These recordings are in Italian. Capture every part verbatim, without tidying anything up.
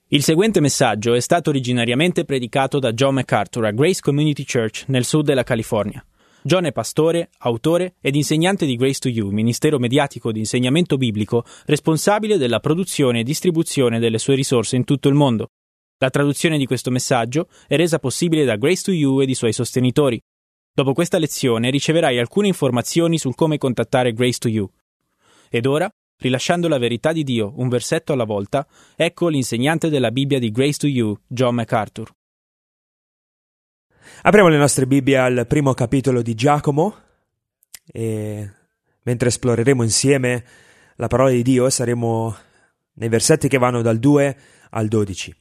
Il seguente messaggio è stato originariamente predicato da John MacArthur a Grace Community Church nel sud della California. John è pastore, autore ed insegnante di Grace to You, ministero mediatico di insegnamento biblico responsabile della produzione e distribuzione delle sue risorse in tutto il mondo. La traduzione di questo messaggio è resa possibile da Grace to You ed i suoi sostenitori. Dopo questa lezione riceverai alcune informazioni sul come contattare Grace to You. Ed ora, rilasciando la verità di Dio un versetto alla volta, ecco l'insegnante della Bibbia di Grace to You, John MacArthur. Apriamo le nostre Bibbie al primo capitolo di Giacomo e mentre esploreremo insieme la parola di Dio saremo nei versetti che vanno dal due al dodici.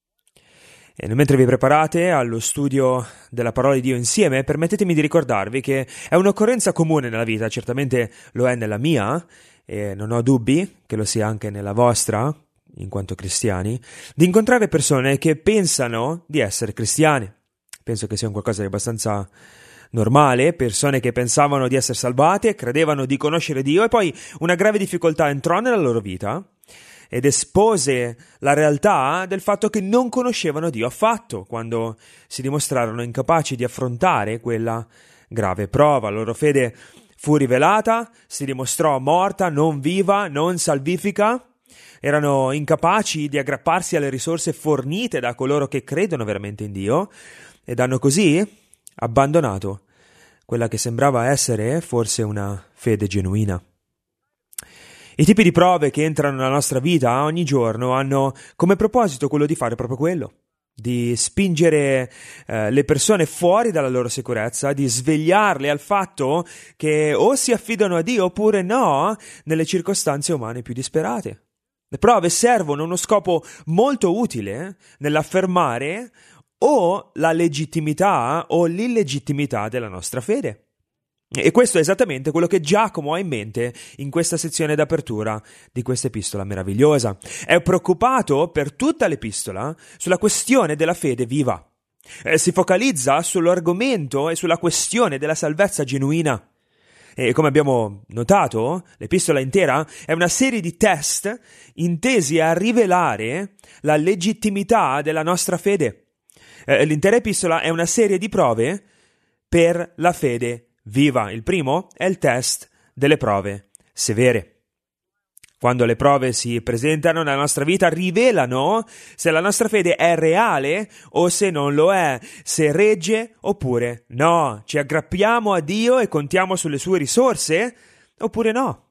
E mentre vi preparate allo studio della parola di Dio insieme, permettetemi di ricordarvi che è un'occorrenza comune nella vita, certamente lo è nella mia, e non ho dubbi che lo sia anche nella vostra, in quanto cristiani, di incontrare persone che pensano di essere cristiani. Penso che sia un qualcosa di abbastanza normale, persone che pensavano di essere salvate, credevano di conoscere Dio e poi una grave difficoltà entrò nella loro vita ed espose la realtà del fatto che non conoscevano Dio affatto, quando si dimostrarono incapaci di affrontare quella grave prova. La loro fede fu rivelata, si dimostrò morta, non viva, non salvifica. Erano incapaci di aggrapparsi alle risorse fornite da coloro che credono veramente in Dio ed hanno così abbandonato quella che sembrava essere forse una fede genuina. I tipi di prove che entrano nella nostra vita ogni giorno hanno come proposito quello di fare proprio quello, di spingere eh, le persone fuori dalla loro sicurezza, di svegliarle al fatto che o si affidano a Dio oppure no nelle circostanze umane più disperate. Le prove servono uno scopo molto utile nell'affermare o la legittimità o l'illegittimità della nostra fede. E questo è esattamente quello che Giacomo ha in mente in questa sezione d'apertura di questa epistola meravigliosa. È preoccupato per tutta l'epistola sulla questione della fede viva. Eh, si focalizza sull'argomento e sulla questione della salvezza genuina. E come abbiamo notato, l'epistola intera è una serie di test intesi a rivelare la legittimità della nostra fede. Eh, l'intera epistola è una serie di prove per la fede viva. Il primo è il test delle prove severe. Quando le prove si presentano nella nostra vita, rivelano se la nostra fede è reale o se non lo è, se regge oppure no. Ci aggrappiamo a Dio e contiamo sulle sue risorse oppure no.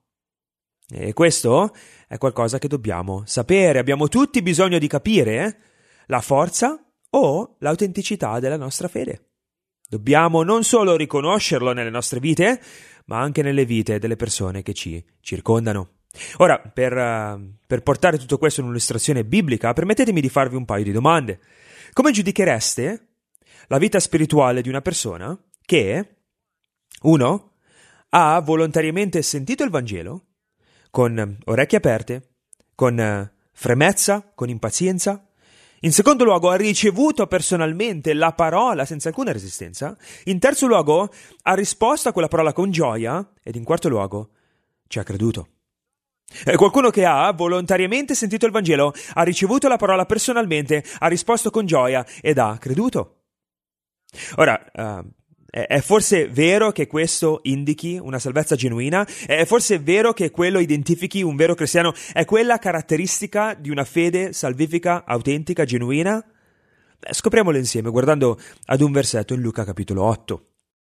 E questo è qualcosa che dobbiamo sapere. Abbiamo tutti bisogno di capire la forza o l'autenticità della nostra fede. Dobbiamo non solo riconoscerlo nelle nostre vite, ma anche nelle vite delle persone che ci circondano. Ora, per, uh, per portare tutto questo in un'illustrazione biblica, permettetemi di farvi un paio di domande. Come giudichereste la vita spirituale di una persona che, uno, ha volontariamente sentito il Vangelo, con orecchie aperte, con uh, fremezza, con impazienza? In secondo luogo, ha ricevuto personalmente la parola senza alcuna resistenza. In terzo luogo, ha risposto a quella parola con gioia. Ed in quarto luogo, ci ha creduto. Eh, qualcuno che ha volontariamente sentito il Vangelo, ha ricevuto la parola personalmente, ha risposto con gioia ed ha creduto. Ora, uh, è forse vero che questo indichi una salvezza genuina? È forse vero che quello identifichi un vero cristiano? È quella caratteristica di una fede salvifica, autentica, genuina? Beh, scopriamolo insieme guardando ad un versetto in Luca capitolo otto.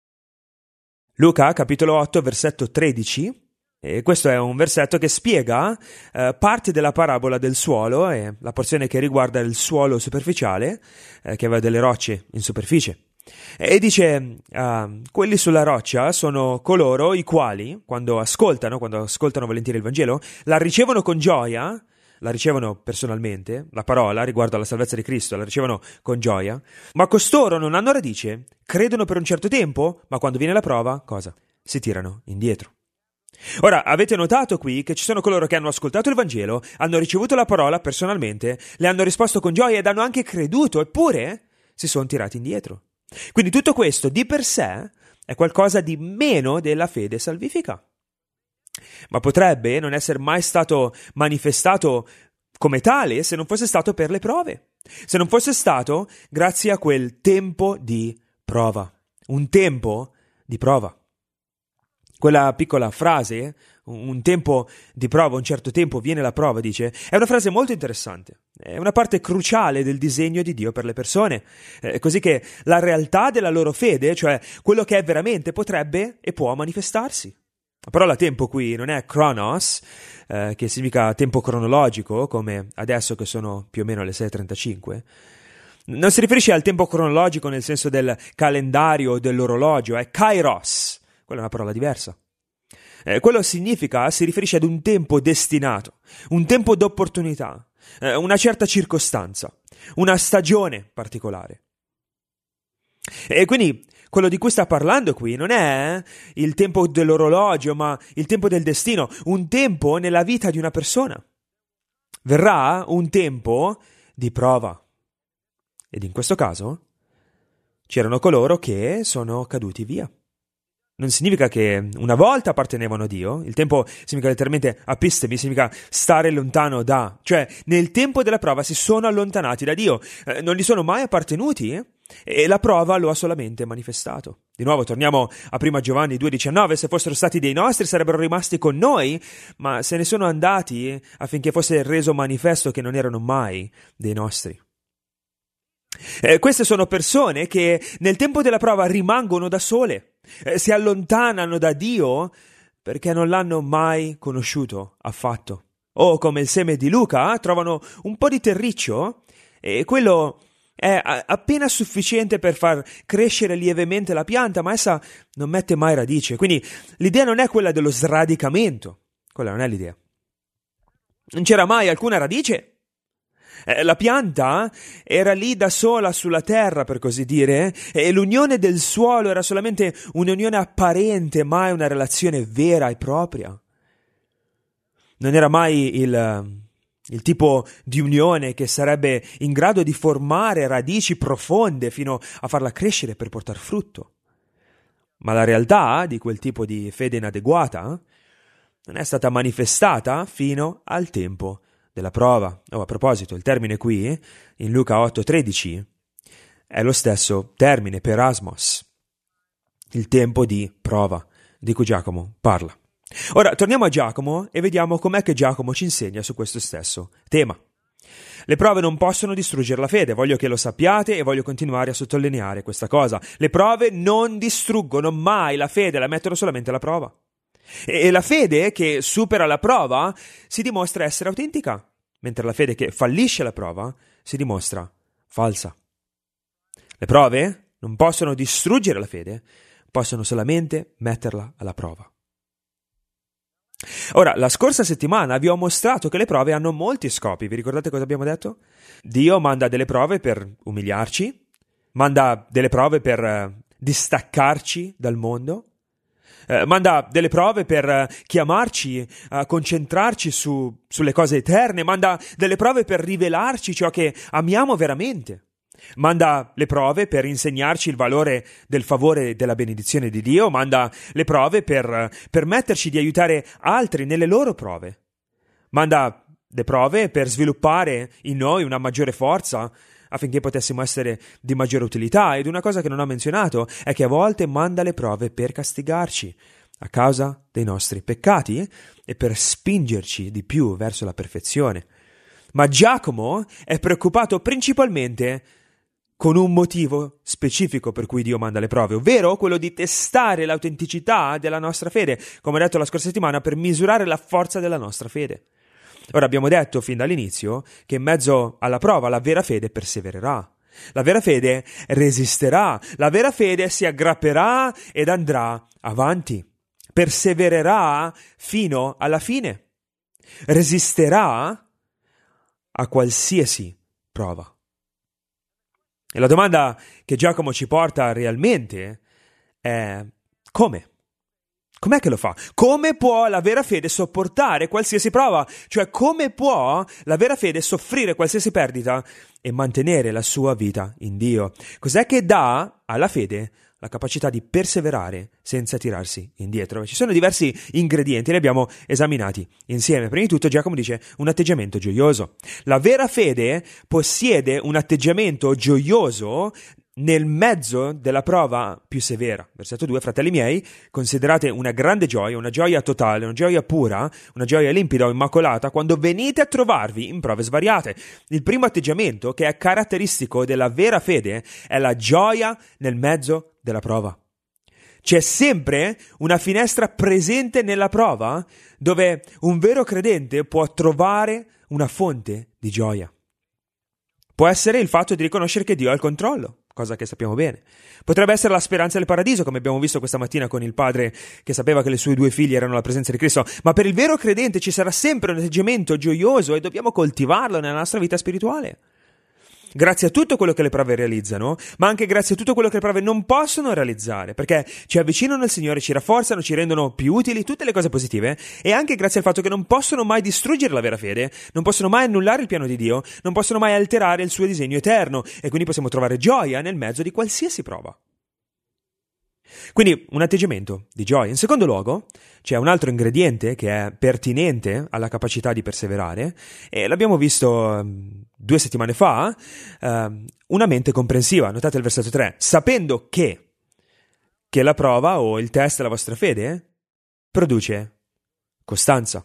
Luca capitolo otto versetto tredici. E questo è un versetto che spiega eh, parte della parabola del suolo e la porzione che riguarda il suolo superficiale, eh, che aveva delle rocce in superficie. E dice, uh, quelli sulla roccia sono coloro i quali, quando ascoltano, quando ascoltano volentieri il Vangelo, la ricevono con gioia, la ricevono personalmente, la parola riguardo alla salvezza di Cristo, la ricevono con gioia, ma costoro non hanno radice, credono per un certo tempo, ma quando viene la prova, cosa? Si tirano indietro. Ora, avete notato qui che ci sono coloro che hanno ascoltato il Vangelo, hanno ricevuto la parola personalmente, le hanno risposto con gioia ed hanno anche creduto, eppure si sono tirati indietro. Quindi tutto questo di per sé è qualcosa di meno della fede salvifica. Ma potrebbe non essere mai stato manifestato come tale se non fosse stato per le prove, se non fosse stato grazie a quel tempo di prova, un tempo di prova. Quella piccola frase, un tempo di prova, un certo tempo viene la prova, dice, è una frase molto interessante, è una parte cruciale del disegno di Dio per le persone, eh, così che la realtà della loro fede, cioè quello che è veramente, potrebbe e può manifestarsi. La parola tempo qui non è chronos, eh, che significa tempo cronologico, come adesso che sono più o meno le sei e trentacinque. Non si riferisce al tempo cronologico nel senso del calendario o dell'orologio, è kairos. Quella è una parola diversa. Eh, quello significa, si riferisce ad un tempo destinato, un tempo d'opportunità, eh, una certa circostanza, una stagione particolare. E quindi quello di cui sta parlando qui non è il tempo dell'orologio, ma il tempo del destino, un tempo nella vita di una persona. Verrà un tempo di prova. Ed in questo caso c'erano coloro che sono caduti via. Non significa che una volta appartenevano a Dio, il tempo significa letteralmente apistemi, significa stare lontano da, cioè nel tempo della prova si sono allontanati da Dio, eh, non gli sono mai appartenuti eh? E la prova lo ha solamente manifestato. Di nuovo torniamo a prima Giovanni due diciannove, se fossero stati dei nostri sarebbero rimasti con noi, ma se ne sono andati affinché fosse reso manifesto che non erano mai dei nostri. Eh, queste sono persone che nel tempo della prova rimangono da sole, eh, si allontanano da Dio perché non l'hanno mai conosciuto affatto. O come il seme di Luca, trovano un po' di terriccio e quello è appena sufficiente per far crescere lievemente la pianta, ma essa non mette mai radice. Quindi l'idea non è quella dello sradicamento, quella non è l'idea. Non c'era mai alcuna radice. Eh, la pianta era lì da sola sulla terra, per così dire, e l'unione del suolo era solamente un'unione apparente, mai una relazione vera e propria. Non era mai il, il tipo di unione che sarebbe in grado di formare radici profonde fino a farla crescere per portar frutto. Ma la realtà di quel tipo di fede inadeguata non è stata manifestata fino al tempo della prova. Oh, a proposito, il termine qui, in Luca otto tredici, è lo stesso termine per asmos, il tempo di prova, di cui Giacomo parla. Ora, torniamo a Giacomo e vediamo com'è che Giacomo ci insegna su questo stesso tema. Le prove non possono distruggere la fede, voglio che lo sappiate e voglio continuare a sottolineare questa cosa. Le prove non distruggono mai la fede, la mettono solamente alla prova. E la fede che supera la prova si dimostra essere autentica, mentre la fede che fallisce la prova si dimostra falsa. Le prove non possono distruggere la fede, possono solamente metterla alla prova. Ora, la scorsa settimana vi ho mostrato che le prove hanno molti scopi. Vi ricordate cosa abbiamo detto? Dio manda delle prove per umiliarci, manda delle prove per eh, distaccarci dal mondo, eh, manda delle prove per eh, chiamarci a concentrarci su, sulle cose eterne, manda delle prove per rivelarci ciò che amiamo veramente. Manda le prove per insegnarci il valore del favore e della benedizione di Dio, manda le prove per permetterci di aiutare altri nelle loro prove. Manda le prove per sviluppare in noi una maggiore forza affinché potessimo essere di maggiore utilità. Ed una cosa che non ho menzionato è che a volte manda le prove per castigarci a causa dei nostri peccati e per spingerci di più verso la perfezione. Ma Giacomo è preoccupato principalmente con un motivo specifico per cui Dio manda le prove, ovvero quello di testare l'autenticità della nostra fede, come ho detto la scorsa settimana, per misurare la forza della nostra fede. Ora, abbiamo detto fin dall'inizio che in mezzo alla prova la vera fede persevererà, la vera fede resisterà, la vera fede si aggrapperà ed andrà avanti, persevererà fino alla fine, resisterà a qualsiasi prova. E la domanda che Giacomo ci porta realmente è come? Com'è che lo fa? Come può la vera fede sopportare qualsiasi prova? Cioè, come può la vera fede soffrire qualsiasi perdita e mantenere la sua vita in Dio? Cos'è che dà alla fede la capacità di perseverare senza tirarsi indietro. Ci sono diversi ingredienti, li abbiamo esaminati insieme. Prima di tutto Giacomo dice un atteggiamento gioioso. La vera fede possiede un atteggiamento gioioso nel mezzo della prova più severa. Versetto due, fratelli miei, considerate una grande gioia, una gioia totale, una gioia pura, una gioia limpida o immacolata quando venite a trovarvi in prove svariate. Il primo atteggiamento che è caratteristico della vera fede è la gioia nel mezzo della prova. C'è sempre una finestra presente nella prova dove un vero credente può trovare una fonte di gioia. Può essere il fatto di riconoscere che Dio ha il controllo, cosa che sappiamo bene. Potrebbe essere la speranza del paradiso, come abbiamo visto questa mattina con il padre che sapeva che le sue due figlie erano la presenza di Cristo. Ma per il vero credente ci sarà sempre un atteggiamento gioioso e dobbiamo coltivarlo nella nostra vita spirituale. Grazie a tutto quello che le prove realizzano, ma anche grazie a tutto quello che le prove non possono realizzare, perché ci avvicinano al Signore, ci rafforzano, ci rendono più utili, tutte le cose positive, e anche grazie al fatto che non possono mai distruggere la vera fede, non possono mai annullare il piano di Dio, non possono mai alterare il suo disegno eterno, e quindi possiamo trovare gioia nel mezzo di qualsiasi prova. Quindi un atteggiamento di gioia. In secondo luogo c'è un altro ingrediente che è pertinente alla capacità di perseverare e l'abbiamo visto um, due settimane fa, uh, una mente comprensiva. Notate il versetto tre, sapendo che, che la prova o il test della vostra fede produce costanza.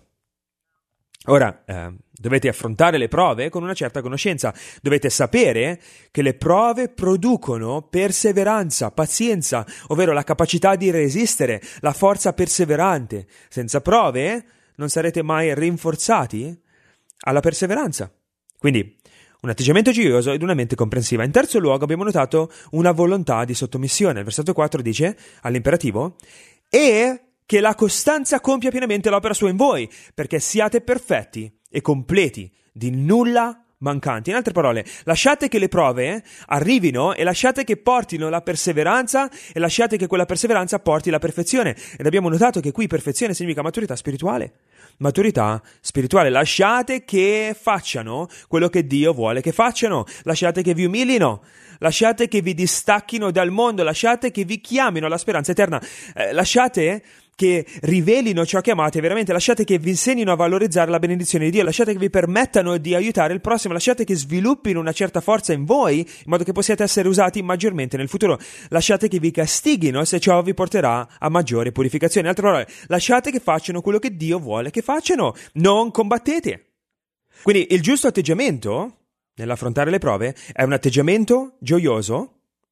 Ora, eh, dovete affrontare le prove con una certa conoscenza, dovete sapere che le prove producono perseveranza, pazienza, ovvero la capacità di resistere, la forza perseverante. Senza prove non sarete mai rinforzati alla perseveranza. Quindi, un atteggiamento gioioso ed una mente comprensiva. In terzo luogo abbiamo notato una volontà di sottomissione. Il versetto quattro dice, all'imperativo, e che la costanza compia pienamente l'opera sua in voi, perché siate perfetti e completi, di nulla mancanti. In altre parole, lasciate che le prove arrivino e lasciate che portino la perseveranza e lasciate che quella perseveranza porti la perfezione. Ed abbiamo notato che qui perfezione significa maturità spirituale. Maturità spirituale. Lasciate che facciano quello che Dio vuole che facciano. Lasciate che vi umilino. Lasciate che vi distacchino dal mondo. Lasciate che vi chiamino alla speranza eterna. Eh, lasciate che rivelino ciò che amate veramente, lasciate che vi insegnino a valorizzare la benedizione di Dio, lasciate che vi permettano di aiutare il prossimo, lasciate che sviluppino una certa forza in voi, in modo che possiate essere usati maggiormente nel futuro, lasciate che vi castighino se ciò vi porterà a maggiore purificazione. In altre parole, lasciate che facciano quello che Dio vuole che facciano, non combattete. Quindi il giusto atteggiamento nell'affrontare le prove è un atteggiamento gioioso.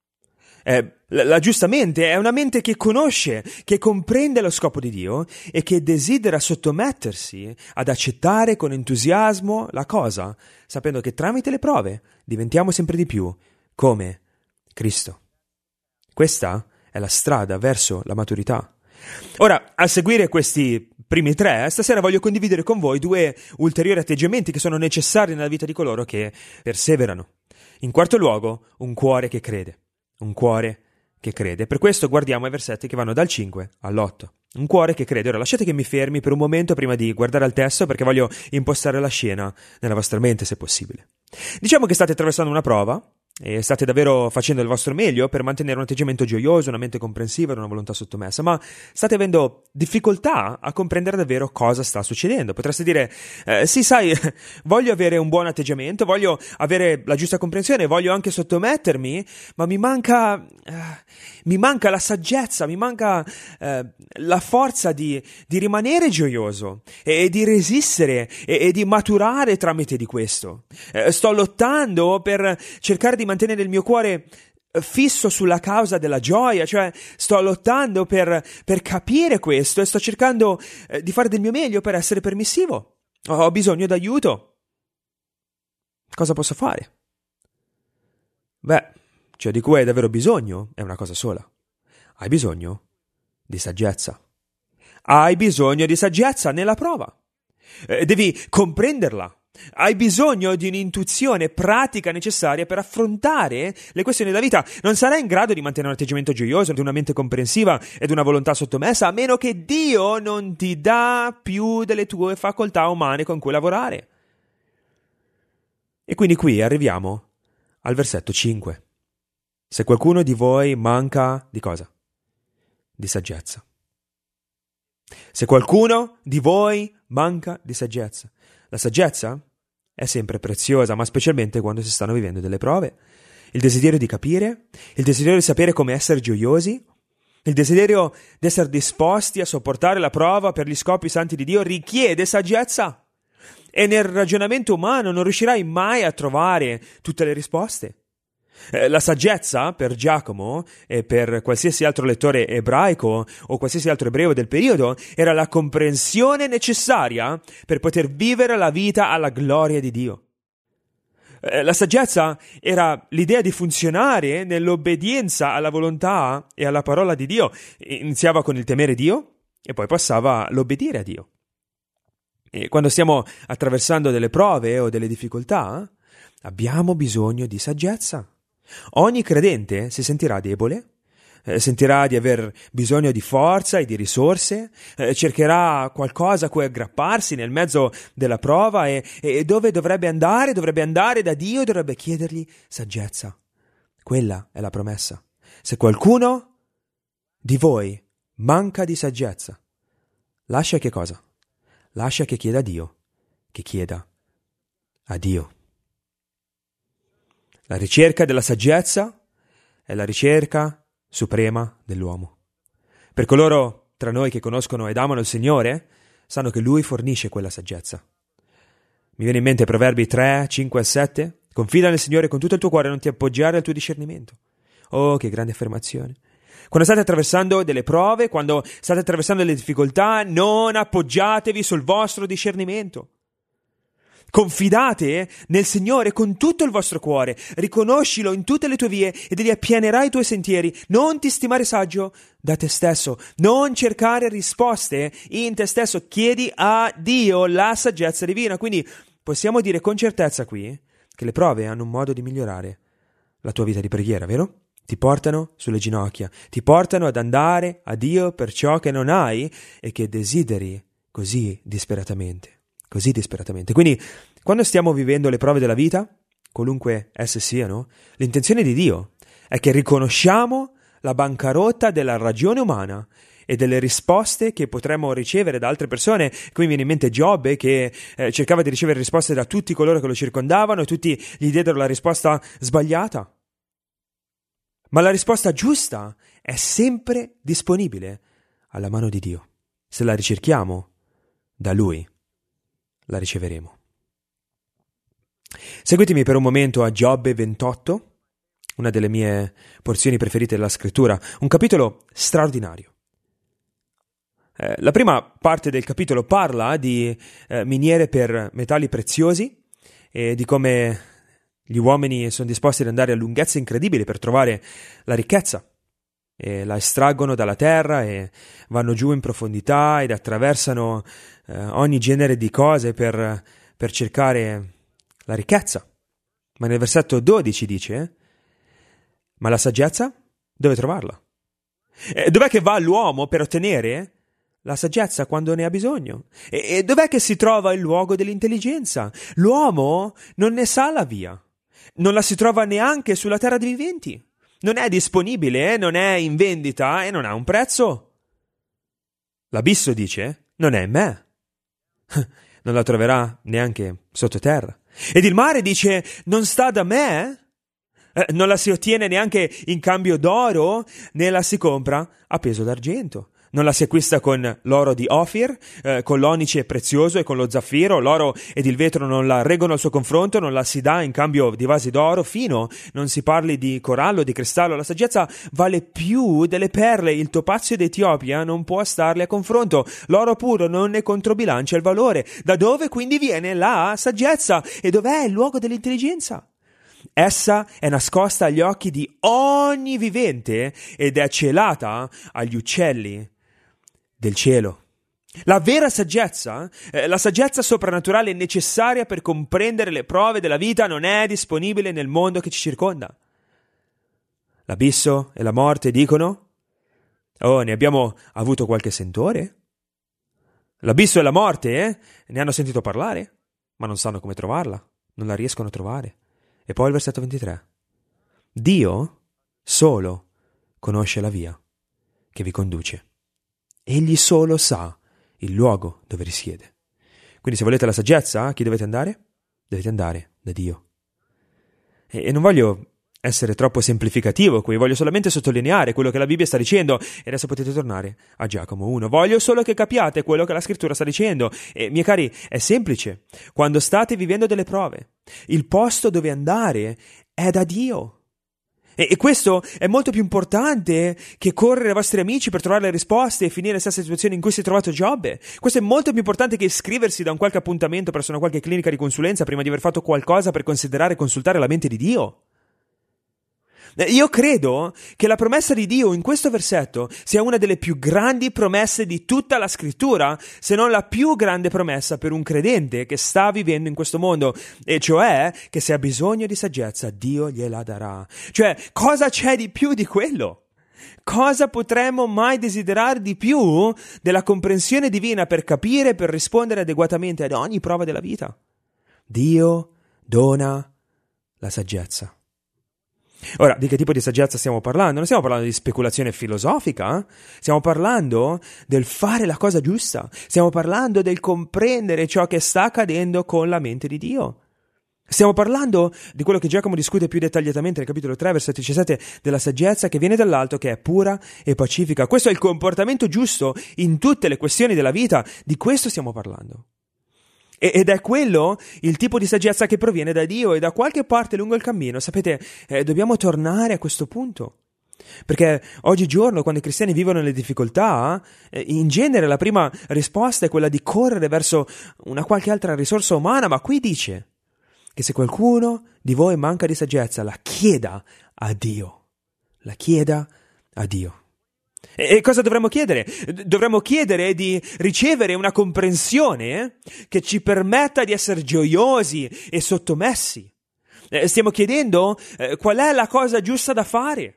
Eh, la, la giusta mente è una mente che conosce, che comprende lo scopo di Dio e che desidera sottomettersi ad accettare con entusiasmo la cosa, sapendo che tramite le prove diventiamo sempre di più come Cristo. Questa è la strada verso la maturità. Ora, a seguire questi primi tre, stasera voglio condividere con voi due ulteriori atteggiamenti che sono necessari nella vita di coloro che perseverano. In quarto luogo, un cuore che crede. Un cuore che crede. Per questo guardiamo i versetti che vanno dal cinque all'otto. Un cuore che crede. Ora lasciate che mi fermi per un momento prima di guardare al testo, perché voglio impostare la scena nella vostra mente, se possibile. Diciamo che state attraversando una prova e state davvero facendo il vostro meglio per mantenere un atteggiamento gioioso, una mente comprensiva e una volontà sottomessa, ma state avendo difficoltà a comprendere davvero cosa sta succedendo. Potreste dire, eh, sì sai, voglio avere un buon atteggiamento, voglio avere la giusta comprensione, voglio anche sottomettermi, ma mi manca, eh, mi manca la saggezza, mi manca eh, la forza di, di rimanere gioioso e, e di resistere e, e di maturare tramite di questo. Eh, sto lottando per cercare di mantenere il mio cuore fisso sulla causa della gioia, cioè sto lottando per, per capire questo e sto cercando eh, di fare del mio meglio per essere permissivo. Ho bisogno d'aiuto. Cosa posso fare? Beh, ciò di cui hai davvero bisogno è una cosa sola. Hai bisogno di saggezza. Hai bisogno di saggezza nella prova. Eh, devi comprenderla. Hai bisogno di un'intuizione pratica necessaria per affrontare le questioni della vita. Non sarai in grado di mantenere un atteggiamento gioioso, di una mente comprensiva ed una volontà sottomessa, a meno che Dio non ti dà più delle tue facoltà umane con cui lavorare. E quindi qui arriviamo al versetto cinque. Se qualcuno di voi manca di cosa? Di saggezza. Se qualcuno di voi manca di saggezza. La saggezza è sempre preziosa, ma specialmente quando si stanno vivendo delle prove. Il desiderio di capire, il desiderio di sapere come essere gioiosi, il desiderio di essere disposti a sopportare la prova per gli scopi santi di Dio richiede saggezza. E nel ragionamento umano non riuscirai mai a trovare tutte le risposte. Eh, la saggezza per Giacomo e per qualsiasi altro lettore ebraico o qualsiasi altro ebreo del periodo era la comprensione necessaria per poter vivere la vita alla gloria di Dio. La saggezza era l'idea di funzionare nell'obbedienza alla volontà e alla parola di Dio. Iniziava con il temere Dio e poi passava all'obbedire a Dio. E quando stiamo attraversando delle prove o delle difficoltà, abbiamo bisogno di saggezza. Ogni credente si sentirà debole, eh, sentirà di aver bisogno di forza e di risorse, eh, cercherà qualcosa a cui aggrapparsi nel mezzo della prova e, e dove dovrebbe andare, dovrebbe andare da Dio e dovrebbe chiedergli saggezza. Quella è la promessa. Se qualcuno di voi manca di saggezza, lascia che cosa? Lascia che chieda a Dio, che chieda a Dio. La ricerca della saggezza è la ricerca suprema dell'uomo. Per coloro tra noi che conoscono ed amano il Signore, sanno che Lui fornisce quella saggezza. Mi viene in mente Proverbi tre, cinque e sette. Confida nel Signore con tutto il tuo cuore e non ti appoggiare al tuo discernimento. Oh, che grande affermazione. Quando state attraversando delle prove, quando state attraversando delle difficoltà, non appoggiatevi sul vostro discernimento. Confidate nel Signore con tutto il vostro cuore, riconoscilo in tutte le tue vie ed egli appianerà i tuoi sentieri. Non ti stimare saggio da te stesso, non cercare risposte in te stesso, chiedi a Dio la saggezza divina. Quindi possiamo dire con certezza qui che le prove hanno un modo di migliorare la tua vita di preghiera, vero? Ti portano sulle ginocchia, ti portano ad andare a Dio per ciò che non hai e che desideri così disperatamente. Così disperatamente. Quindi, quando stiamo vivendo le prove della vita, qualunque esse siano, l'intenzione di Dio è che riconosciamo la bancarotta della ragione umana e delle risposte che potremmo ricevere da altre persone. Qui mi viene in mente Giobbe che eh, cercava di ricevere risposte da tutti coloro che lo circondavano e tutti gli diedero la risposta sbagliata. Ma la risposta giusta è sempre disponibile alla mano di Dio. Se la ricerchiamo da Lui, la riceveremo. Seguitemi per un momento a Giobbe ventotto, una delle mie porzioni preferite della scrittura, un capitolo straordinario. Eh, la prima parte del capitolo parla di eh, miniere per metalli preziosi e di come gli uomini sono disposti ad andare a lunghezze incredibili per trovare la ricchezza. E la estraggono dalla terra e vanno giù in profondità ed attraversano eh, ogni genere di cose per, per cercare la ricchezza. Ma nel versetto dodici dice: eh, ma la saggezza dove trovarla? E dov'è che va l'uomo per ottenere la saggezza quando ne ha bisogno? E, e dov'è che si trova il luogo dell'intelligenza? L'uomo non ne sa la via, non la si trova neanche sulla terra dei viventi. Non è disponibile, non è in vendita e non ha un prezzo. L'abisso dice: non è in me. Non la troverà neanche sottoterra. Ed il mare dice: non sta da me. Eh, non la si ottiene neanche in cambio d'oro, né la si compra a peso d'argento. Non la si acquista con l'oro di Ofir, eh, con l'onice prezioso e con lo zaffiro. L'oro ed il vetro non la reggono al suo confronto, non la si dà in cambio di vasi d'oro fino, non si parli di corallo, di cristallo. La saggezza vale più delle perle, il topazio d'Etiopia non può starle a confronto. L'oro puro non ne controbilancia il valore. Da dove quindi viene la saggezza? E dov'è il luogo dell'intelligenza? Essa è nascosta agli occhi di ogni vivente ed è celata agli uccelli del cielo. La vera saggezza, eh, la saggezza soprannaturale necessaria per comprendere le prove della vita non è disponibile nel mondo che ci circonda. L'abisso e la morte dicono: oh, ne abbiamo avuto qualche sentore? L'abisso e la morte eh, ne hanno sentito parlare, ma non sanno come trovarla, non la riescono a trovare. E poi il versetto ventitré. Dio solo conosce la via che vi conduce. Egli solo sa il luogo dove risiede. Quindi se volete la saggezza, a chi dovete andare? Dovete andare da Dio. E, e non voglio essere troppo semplificativo qui, voglio solamente sottolineare quello che la Bibbia sta dicendo, e adesso potete tornare a Giacomo uno. Voglio solo che capiate quello che la Scrittura sta dicendo. E, miei cari, è semplice. Quando state vivendo delle prove, il posto dove andare è da Dio. E, e questo è molto più importante che correre ai vostri amici per trovare le risposte e finire nella stessa situazione in cui si è trovato Giobbe. Questo è molto più importante che iscriversi da un qualche appuntamento presso una qualche clinica di consulenza prima di aver fatto qualcosa per considerare e consultare la mente di Dio. Io credo che la promessa di Dio in questo versetto sia una delle più grandi promesse di tutta la Scrittura, se non la più grande promessa per un credente che sta vivendo in questo mondo, e cioè che se ha bisogno di saggezza Dio gliela darà. Cioè, cosa c'è di più di quello? Cosa potremmo mai desiderare di più della comprensione divina per capire e per rispondere adeguatamente ad ogni prova della vita? Dio dona la saggezza. Ora, di che tipo di saggezza stiamo parlando? Non stiamo parlando di speculazione filosofica, eh? Stiamo parlando del fare la cosa giusta, stiamo parlando del comprendere ciò che sta accadendo con la mente di Dio. Stiamo parlando di quello che Giacomo discute più dettagliatamente nel capitolo tre, versetto diciassette, della saggezza che viene dall'alto, che è pura e pacifica. Questo è il comportamento giusto in tutte le questioni della vita, di questo stiamo parlando. Ed è quello il tipo di saggezza che proviene da Dio, e da qualche parte lungo il cammino, sapete, eh, dobbiamo tornare a questo punto. Perché oggigiorno, quando i cristiani vivono le difficoltà, eh, in genere la prima risposta è quella di correre verso una qualche altra risorsa umana, ma qui dice che se qualcuno di voi manca di saggezza, la chieda a Dio. La chieda a Dio. E cosa dovremmo chiedere? Dovremmo chiedere di ricevere una comprensione che ci permetta di essere gioiosi e sottomessi. Stiamo chiedendo qual è la cosa giusta da fare.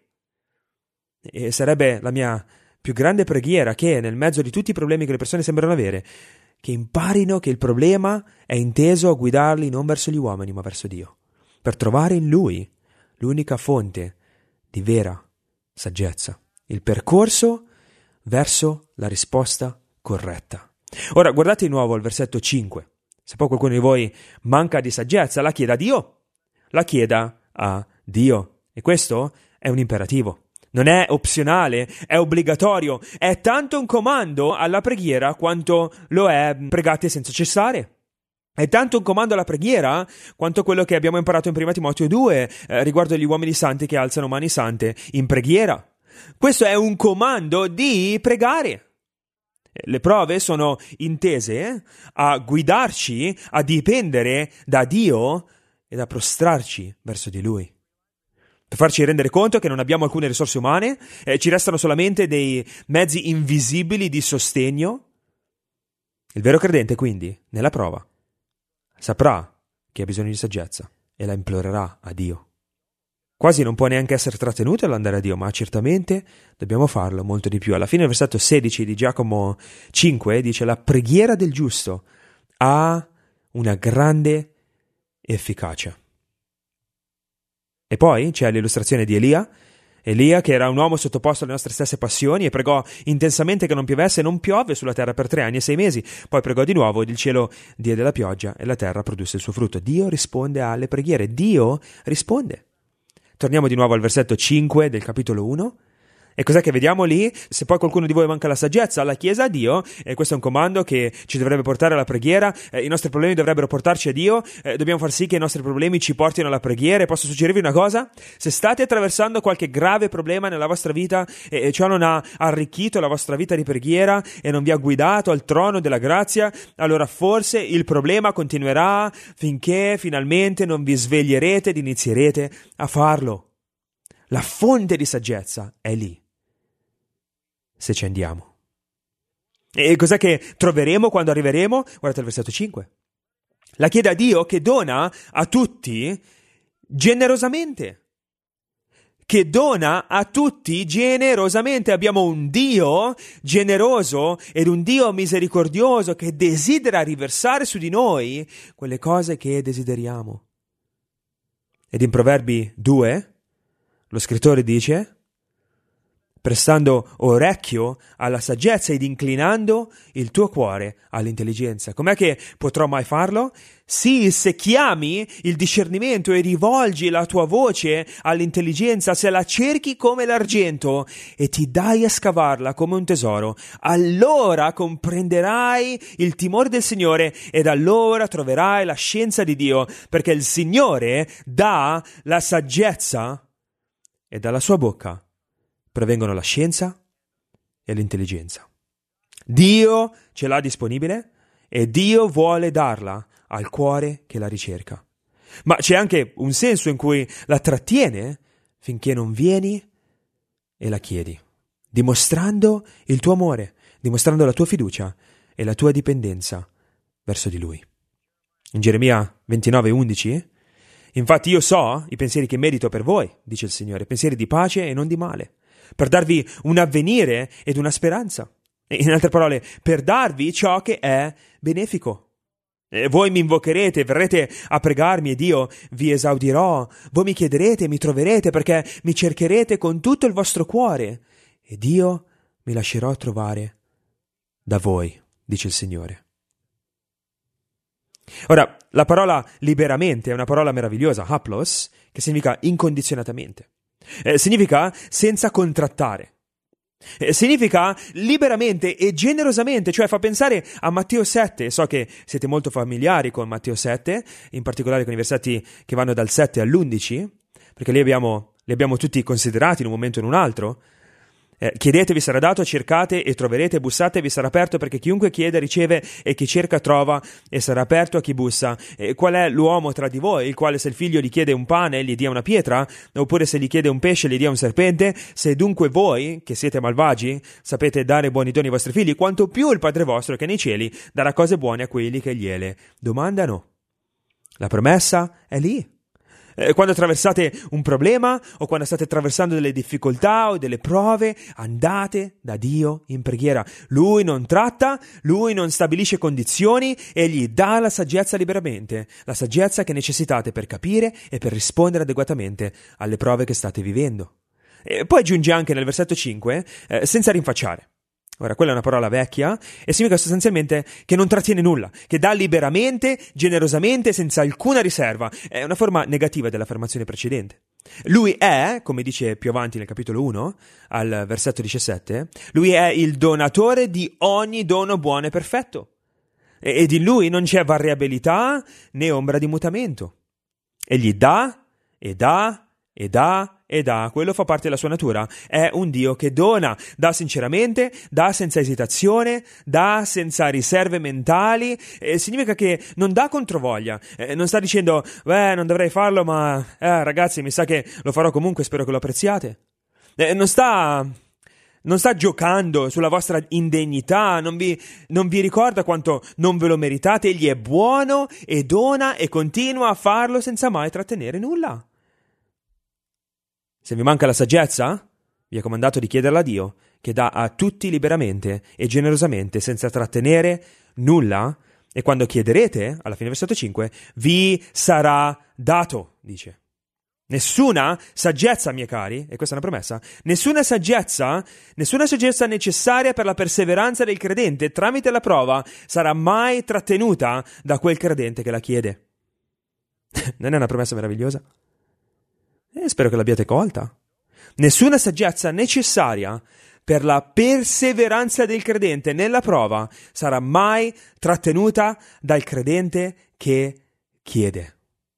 E sarebbe la mia più grande preghiera che, nel mezzo di tutti i problemi che le persone sembrano avere, che imparino che il problema è inteso a guidarli non verso gli uomini ma verso Dio, per trovare in Lui l'unica fonte di vera saggezza. Il percorso verso la risposta corretta. Ora guardate di nuovo il versetto cinque. Se poi qualcuno di voi manca di saggezza, la chieda a Dio. La chieda a Dio. E questo è un imperativo. Non è opzionale, è obbligatorio. È tanto un comando alla preghiera quanto lo è pregate senza cessare. È tanto un comando alla preghiera quanto quello che abbiamo imparato in prima Timoteo due eh, riguardo agli uomini santi che alzano mani sante in preghiera. Questo è un comando di pregare. Le prove sono intese a guidarci a dipendere da Dio ed a prostrarci verso di Lui. Per farci rendere conto che non abbiamo alcune risorse umane, eh, ci restano solamente dei mezzi invisibili di sostegno. Il vero credente, quindi, nella prova, saprà che ha bisogno di saggezza e la implorerà a Dio. Quasi non può neanche essere trattenuto all'andare a Dio, ma certamente dobbiamo farlo molto di più. Alla fine del versetto sedici di Giacomo cinque dice: la preghiera del giusto ha una grande efficacia. E poi c'è l'illustrazione di Elia, Elia che era un uomo sottoposto alle nostre stesse passioni e pregò intensamente che non piovesse, e non piove sulla terra per tre anni e sei mesi. Poi pregò di nuovo ed il cielo diede la pioggia e la terra produsse il suo frutto. Dio risponde alle preghiere, Dio risponde. Torniamo di nuovo al versetto cinque del capitolo uno. E cos'è che vediamo lì? Se poi qualcuno di voi manca la saggezza, la chiesa a Dio, e questo è un comando che ci dovrebbe portare alla preghiera, eh, i nostri problemi dovrebbero portarci a Dio, eh, dobbiamo far sì che i nostri problemi ci portino alla preghiera. E posso suggerirvi una cosa? Se state attraversando qualche grave problema nella vostra vita e, e ciò non ha arricchito la vostra vita di preghiera e non vi ha guidato al trono della grazia, allora forse il problema continuerà finché finalmente non vi sveglierete ed inizierete a farlo. La fonte di saggezza è lì, se ci andiamo. E cos'è che troveremo quando arriveremo? Guardate il versetto cinque. La chiede a Dio che dona a tutti generosamente. Che dona a tutti generosamente. Abbiamo un Dio generoso ed un Dio misericordioso che desidera riversare su di noi quelle cose che desideriamo. Ed in Proverbi due, Lo scrittore dice: prestando orecchio alla saggezza ed inclinando il tuo cuore all'intelligenza. Com'è che potrò mai farlo? Sì, se chiami il discernimento e rivolgi la tua voce all'intelligenza, se la cerchi come l'argento e ti dai a scavarla come un tesoro, allora comprenderai il timore del Signore ed allora troverai la scienza di Dio, perché il Signore dà la saggezza e dalla sua bocca provengono la scienza e l'intelligenza. Dio ce l'ha disponibile e Dio vuole darla al cuore che la ricerca. Ma c'è anche un senso in cui la trattiene finché non vieni e la chiedi, dimostrando il tuo amore, dimostrando la tua fiducia e la tua dipendenza verso di Lui. In Geremia ventinove undici, infatti io so i pensieri che merito per voi, dice il Signore, pensieri di pace e non di male, per darvi un avvenire ed una speranza. In altre parole, per darvi ciò che è benefico. E voi mi invocherete, verrete a pregarmi ed io vi esaudirò. Voi mi chiederete e mi troverete perché mi cercherete con tutto il vostro cuore ed io mi lascerò trovare da voi, dice il Signore. Ora, la parola liberamente è una parola meravigliosa, haplos, che significa incondizionatamente. Eh, significa senza contrattare. Eh, significa liberamente e generosamente, cioè fa pensare a Matteo sette. So che siete molto familiari con Matteo sette, in particolare con i versetti che vanno dal sette all'undici, perché li abbiamo, li abbiamo tutti considerati in un momento o in un altro. Eh, chiedete, vi sarà dato, cercate e troverete, bussate e vi sarà aperto, perché chiunque chiede riceve e chi cerca trova e sarà aperto a chi bussa. Eh, qual è l'uomo tra di voi, il quale se il figlio gli chiede un pane gli dia una pietra, oppure se gli chiede un pesce gli dia un serpente? Se dunque voi, che siete malvagi, sapete dare buoni doni ai vostri figli, quanto più il Padre vostro che è nei cieli darà cose buone a quelli che gliele domandano. La promessa è lì. Quando attraversate un problema o quando state attraversando delle difficoltà o delle prove, andate da Dio in preghiera. Lui non tratta, Lui non stabilisce condizioni, Egli dà la saggezza liberamente, la saggezza che necessitate per capire e per rispondere adeguatamente alle prove che state vivendo. E poi aggiunge anche nel versetto cinque, eh, senza rinfacciare. Ora, quella è una parola vecchia e significa sostanzialmente che non trattiene nulla, che dà liberamente, generosamente, senza alcuna riserva. È una forma negativa dell'affermazione precedente. Lui è, come dice più avanti nel capitolo uno, al versetto diciassette, lui è il donatore di ogni dono buono e perfetto. Ed in lui non c'è variabilità né ombra di mutamento. Egli dà e dà e dà e dà, quello fa parte della sua natura. È un Dio che dona, dà sinceramente, dà senza esitazione, dà senza riserve mentali, e significa che non dà controvoglia, eh, non sta dicendo beh non dovrei farlo ma eh, ragazzi mi sa che lo farò comunque, spero che lo apprezziate. Eh, non sta non sta giocando sulla vostra indegnità, non vi, non vi ricorda quanto non ve lo meritate. Egli è buono e dona e continua a farlo senza mai trattenere nulla. Se vi manca la saggezza, vi è comandato di chiederla a Dio, che dà a tutti liberamente e generosamente, senza trattenere nulla, e quando chiederete, alla fine del versetto cinque, vi sarà dato, dice. Nessuna saggezza, miei cari, e questa è una promessa, nessuna saggezza, nessuna saggezza necessaria per la perseveranza del credente tramite la prova sarà mai trattenuta da quel credente che la chiede. Non è una promessa meravigliosa? E spero che l'abbiate colta. Nessuna saggezza necessaria per la perseveranza del credente nella prova sarà mai trattenuta dal credente che chiede.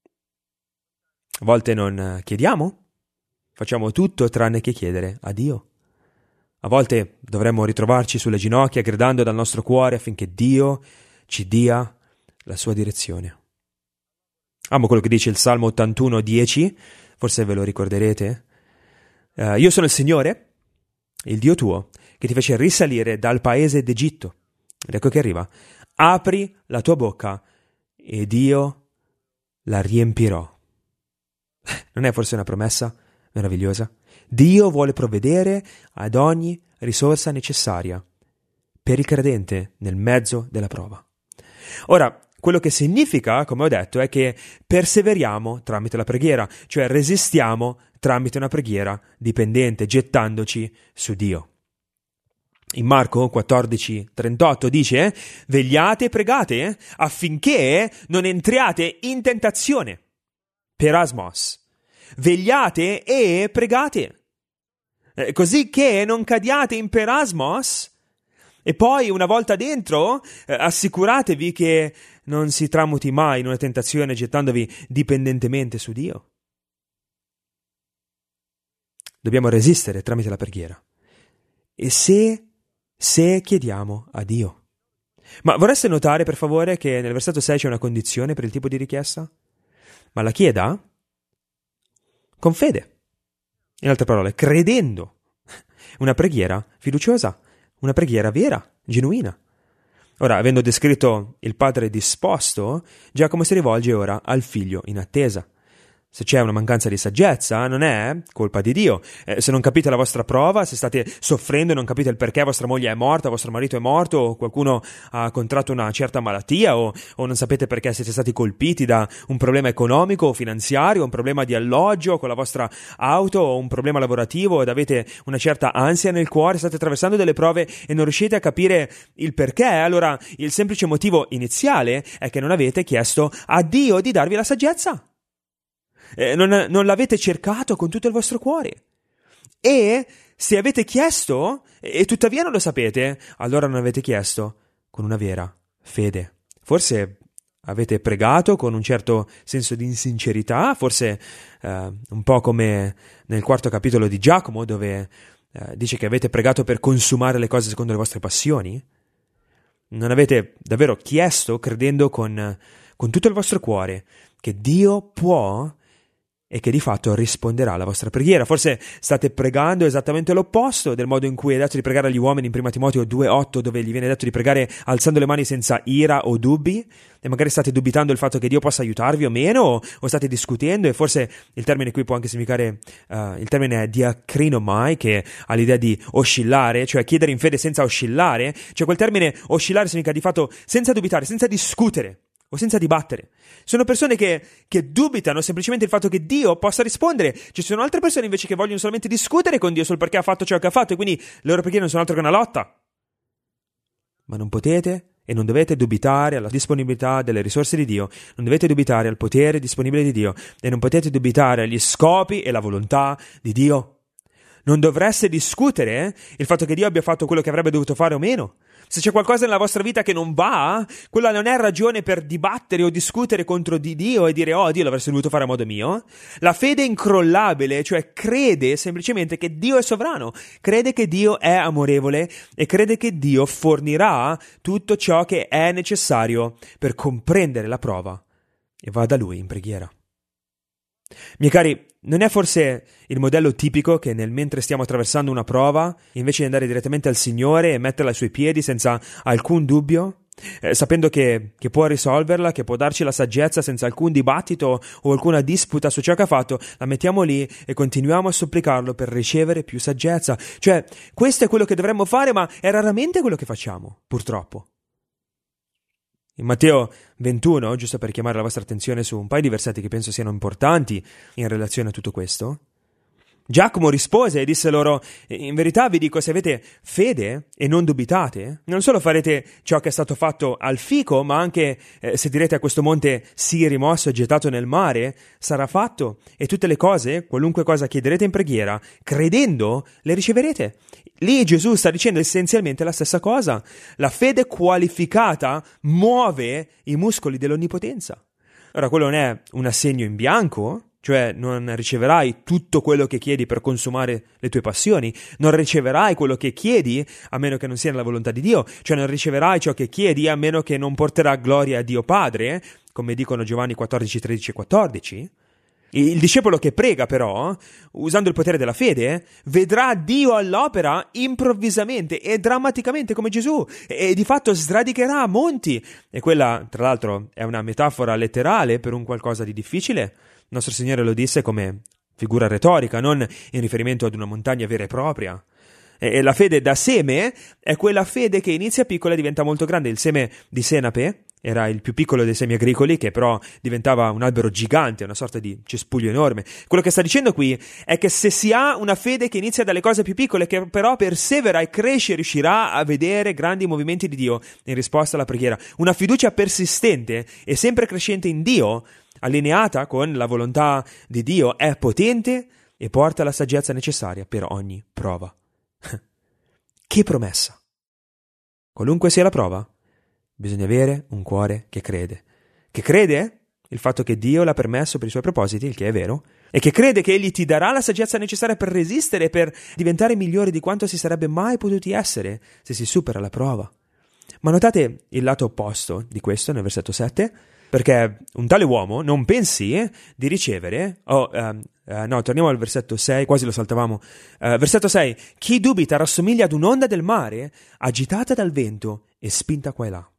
A volte non chiediamo, facciamo tutto tranne che chiedere a Dio. A volte dovremmo ritrovarci sulle ginocchia gridando dal nostro cuore affinché Dio ci dia la sua direzione. Amo quello che dice il Salmo ottantuno dieci, forse ve lo ricorderete. Uh, io sono il Signore, il Dio tuo, che ti fece risalire dal paese d'Egitto. Ed ecco che arriva. Apri la tua bocca ed io la riempirò. Non è forse una promessa meravigliosa? Dio vuole provvedere ad ogni risorsa necessaria per il credente nel mezzo della prova. Ora, quello che significa, come ho detto, è che perseveriamo tramite la preghiera, cioè resistiamo tramite una preghiera dipendente, gettandoci su Dio. In Marco quattordici trentotto dice: vegliate e pregate affinché non entriate in tentazione. Perasmos. Vegliate e pregate, eh, così che non cadiate in perasmos. E poi, una volta dentro, eh, assicuratevi che non si tramuti mai in una tentazione gettandovi dipendentemente su Dio. Dobbiamo resistere tramite la preghiera. E se, se chiediamo a Dio. Ma vorreste notare, per favore, che nel versetto sei c'è una condizione per il tipo di richiesta? Ma la chieda con fede. In altre parole, credendo. Una preghiera fiduciosa. Una preghiera vera, genuina. Ora, avendo descritto il padre disposto, Giacomo si rivolge ora al figlio in attesa. Se c'è una mancanza di saggezza, non è colpa di Dio. Eh, se non capite la vostra prova, se state soffrendo e non capite il perché vostra moglie è morta, vostro marito è morto, o qualcuno ha contratto una certa malattia, o, o non sapete perché siete stati colpiti da un problema economico o finanziario, un problema di alloggio con la vostra auto, o un problema lavorativo, ed avete una certa ansia nel cuore, state attraversando delle prove e non riuscite a capire il perché, allora il semplice motivo iniziale è che non avete chiesto a Dio di darvi la saggezza. Eh, non, non l'avete cercato con tutto il vostro cuore. E se avete chiesto e tuttavia non lo sapete, allora non avete chiesto con una vera fede. Forse avete pregato con un certo senso di insincerità, forse eh, un po' come nel quarto capitolo di Giacomo, dove eh, dice che avete pregato per consumare le cose secondo le vostre passioni. Non avete davvero chiesto credendo con, con tutto il vostro cuore che Dio può e che di fatto risponderà alla vostra preghiera. Forse state pregando esattamente l'opposto del modo in cui è detto di pregare agli uomini in primo Timoteo due otto, dove gli viene detto di pregare alzando le mani senza ira o dubbi, e magari state dubitando del fatto che Dio possa aiutarvi o meno, o, o state discutendo, e forse il termine qui può anche significare, uh, il termine è diacrinomai, che ha l'idea di oscillare, cioè chiedere in fede senza oscillare, cioè quel termine oscillare significa di fatto senza dubitare, senza discutere, o senza dibattere. Sono persone che, che dubitano semplicemente del fatto che Dio possa rispondere. Ci sono altre persone invece che vogliono solamente discutere con Dio sul perché ha fatto ciò che ha fatto, e quindi le loro preghiere non sono altro che una lotta. Ma non potete e non dovete dubitare alla disponibilità delle risorse di Dio, non dovete dubitare al potere disponibile di Dio, e non potete dubitare agli scopi e la volontà di Dio. Non dovreste discutere il fatto che Dio abbia fatto quello che avrebbe dovuto fare o meno. Se c'è qualcosa nella vostra vita che non va, quella non è ragione per dibattere o discutere contro di Dio e dire «Oh, Dio l'avresti dovuto fare a modo mio». La fede incrollabile, cioè crede semplicemente che Dio è sovrano, crede che Dio è amorevole e crede che Dio fornirà tutto ciò che è necessario per comprendere la prova, e va da Lui in preghiera. Miei cari, non è forse il modello tipico che nel mentre stiamo attraversando una prova, invece di andare direttamente al Signore e metterla ai Suoi piedi senza alcun dubbio, eh, sapendo che, che può risolverla, che può darci la saggezza senza alcun dibattito o alcuna disputa su ciò che ha fatto, la mettiamo lì e continuiamo a supplicarlo per ricevere più saggezza. Cioè, questo è quello che dovremmo fare, ma è raramente quello che facciamo, purtroppo. In Matteo ventuno, giusto per chiamare la vostra attenzione su un paio di versetti che penso siano importanti in relazione a tutto questo, Giacomo rispose e disse loro: in verità vi dico, se avete fede e non dubitate, non solo farete ciò che è stato fatto al fico, ma anche eh, se direte a questo monte sii rimosso e gettato nel mare, sarà fatto, e tutte le cose, qualunque cosa chiederete in preghiera, credendo, le riceverete. Lì Gesù sta dicendo essenzialmente la stessa cosa. La fede qualificata muove i muscoli dell'onnipotenza. Ora, quello non è un assegno in bianco, cioè non riceverai tutto quello che chiedi per consumare le tue passioni, non riceverai quello che chiedi a meno che non sia nella volontà di Dio, cioè non riceverai ciò che chiedi a meno che non porterà gloria a Dio Padre, come dicono Giovanni quattordici, tredici e quattordici. Il discepolo che prega però, usando il potere della fede, vedrà Dio all'opera improvvisamente e drammaticamente come Gesù, e di fatto sradicherà monti. E quella, tra l'altro, è una metafora letterale per un qualcosa di difficile. Il nostro Signore lo disse come figura retorica, non in riferimento ad una montagna vera e propria. E la fede da seme è quella fede che inizia piccola e diventa molto grande. Il seme di senape, era il più piccolo dei semi agricoli, che però diventava un albero gigante, una sorta di cespuglio enorme. Quello che sta dicendo qui è che se si ha una fede che inizia dalle cose più piccole, che però persevera e cresce, riuscirà a vedere grandi movimenti di Dio in risposta alla preghiera. Una fiducia persistente e sempre crescente in Dio, allineata con la volontà di Dio, è potente e porta la saggezza necessaria per ogni prova. Che promessa! Qualunque sia la prova, bisogna avere un cuore che crede. Che crede il fatto che Dio l'ha permesso per i suoi propositi, il che è vero, e che crede che Egli ti darà la saggezza necessaria per resistere e per diventare migliori di quanto si sarebbe mai potuti essere se si supera la prova. Ma notate il lato opposto di questo nel versetto sette, perché un tale uomo non pensi di ricevere... Oh, um, uh, no, torniamo al versetto sei, quasi lo saltavamo. Uh, versetto sei, chi dubita rassomiglia ad un'onda del mare agitata dal vento e spinta qua e là.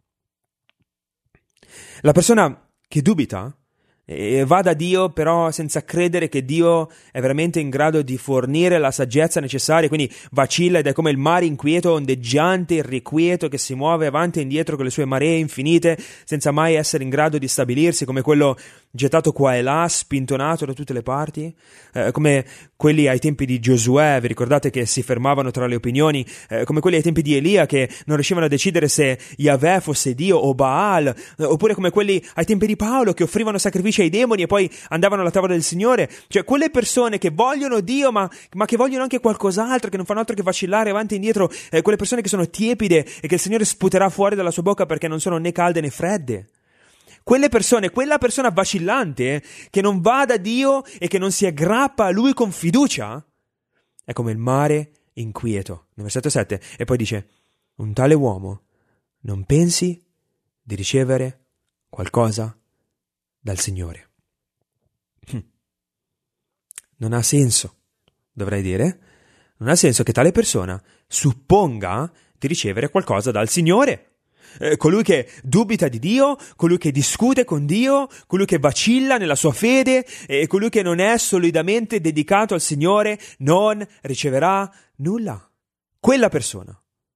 La persona che dubita e va da Dio però senza credere che Dio è veramente in grado di fornire la saggezza necessaria, quindi vacilla ed è come il mare inquieto, ondeggiante, irrequieto, che si muove avanti e indietro con le sue maree infinite senza mai essere in grado di stabilirsi, come quello gettato qua e là, spintonato da tutte le parti, eh, come quelli ai tempi di Giosuè, vi ricordate che si fermavano tra le opinioni, eh, come quelli ai tempi di Elia che non riuscivano a decidere se Yahweh fosse Dio o Baal, eh, oppure come quelli ai tempi di Paolo che offrivano sacrifici ai demoni e poi andavano alla tavola del Signore. Cioè quelle persone che vogliono Dio ma, ma che vogliono anche qualcos'altro, che non fanno altro che vacillare avanti e indietro, eh, quelle persone che sono tiepide e che il Signore sputerà fuori dalla sua bocca perché non sono né calde né fredde. Quelle persone, quella persona vacillante che non va da Dio e che non si aggrappa a Lui con fiducia, è come il mare inquieto. Nel versetto sette, e poi dice, un tale uomo non pensi di ricevere qualcosa dal Signore. Non ha senso, dovrei dire, non ha senso che tale persona supponga di ricevere qualcosa dal Signore. Eh, colui che dubita di Dio, colui che discute con Dio, colui che vacilla nella sua fede e colui che non è solidamente dedicato al Signore non riceverà nulla. Quella persona,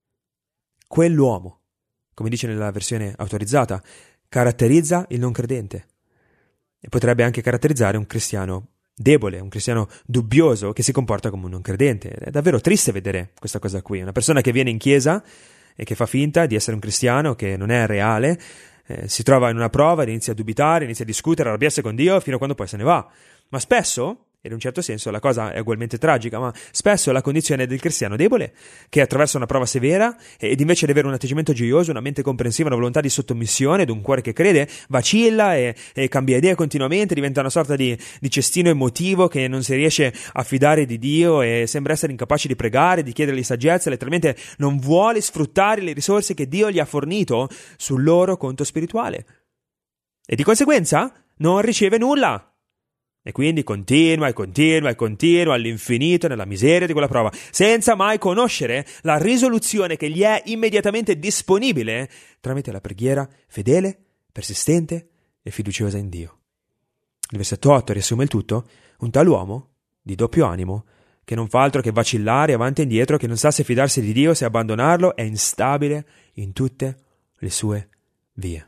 quell'uomo, come dice nella versione autorizzata, caratterizza il non credente e potrebbe anche caratterizzare un cristiano debole, un cristiano dubbioso che si comporta come un non credente. È davvero triste vedere questa cosa qui, una persona che viene in chiesa e che fa finta di essere un cristiano, che non è reale, eh, si trova in una prova ed inizia a dubitare, inizia a discutere, a arrabbiarsi con Dio fino a quando poi se ne va. Ma spesso, e in un certo senso la cosa è ugualmente tragica, ma spesso è la condizione del cristiano debole, che attraversa una prova severa ed invece di avere un atteggiamento gioioso, una mente comprensiva, una volontà di sottomissione ed un cuore che crede, vacilla e, e cambia idea continuamente, diventa una sorta di, di cestino emotivo che non si riesce a fidare di Dio e sembra essere incapace di pregare, di chiedergli saggezza, letteralmente non vuole sfruttare le risorse che Dio gli ha fornito sul loro conto spirituale. E di conseguenza non riceve nulla. E quindi continua e continua e continua all'infinito nella miseria di quella prova, senza mai conoscere la risoluzione che gli è immediatamente disponibile tramite la preghiera fedele, persistente e fiduciosa in Dio. Il versetto otto riassume il tutto: un tal uomo, di doppio animo, che non fa altro che vacillare avanti e indietro, che non sa se fidarsi di Dio, se abbandonarlo, è instabile in tutte le sue vie.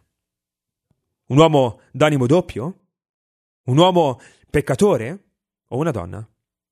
Un uomo d'animo doppio? Un uomo peccatore o una donna?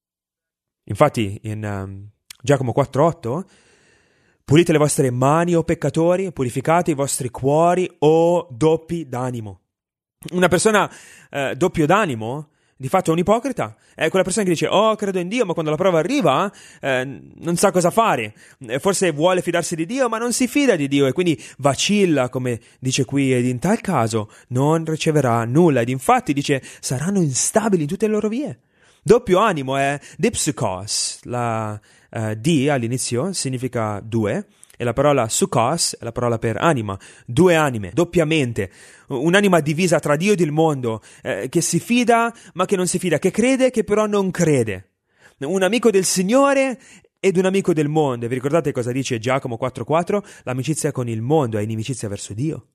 Infatti in um, Giacomo quattro otto, pulite le vostre mani o peccatori, purificate i vostri cuori o doppi d'animo. Una persona eh, doppio d'animo di fatto è un ipocrita, è quella persona che dice oh credo in Dio, ma quando la prova arriva eh, non sa cosa fare, forse vuole fidarsi di Dio ma non si fida di Dio e quindi vacilla, come dice qui, ed in tal caso non riceverà nulla, ed infatti dice saranno instabili in tutte le loro vie. Doppio animo è dipsukos, la uh, D all'inizio significa due e la parola sukos è la parola per anima, due anime, doppiamente, un'anima divisa tra Dio ed il mondo, eh, che si fida ma che non si fida, che crede che però non crede, un amico del Signore ed un amico del mondo. Vi ricordate cosa dice Giacomo quattro quattro? L'amicizia con il mondo è inimicizia verso Dio.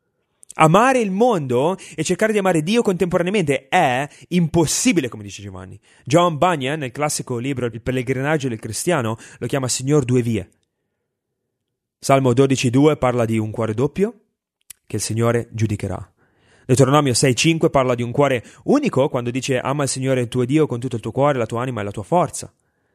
Amare il mondo e cercare di amare Dio contemporaneamente è impossibile, come dice Giovanni. John Bunyan, nel classico libro Il pellegrinaggio del cristiano, lo chiama Signor due vie. Salmo dodici due parla di un cuore doppio che il Signore giudicherà. Deuteronomio sei cinque parla di un cuore unico quando dice ama il Signore il tuo Dio con tutto il tuo cuore, la tua anima e la tua forza.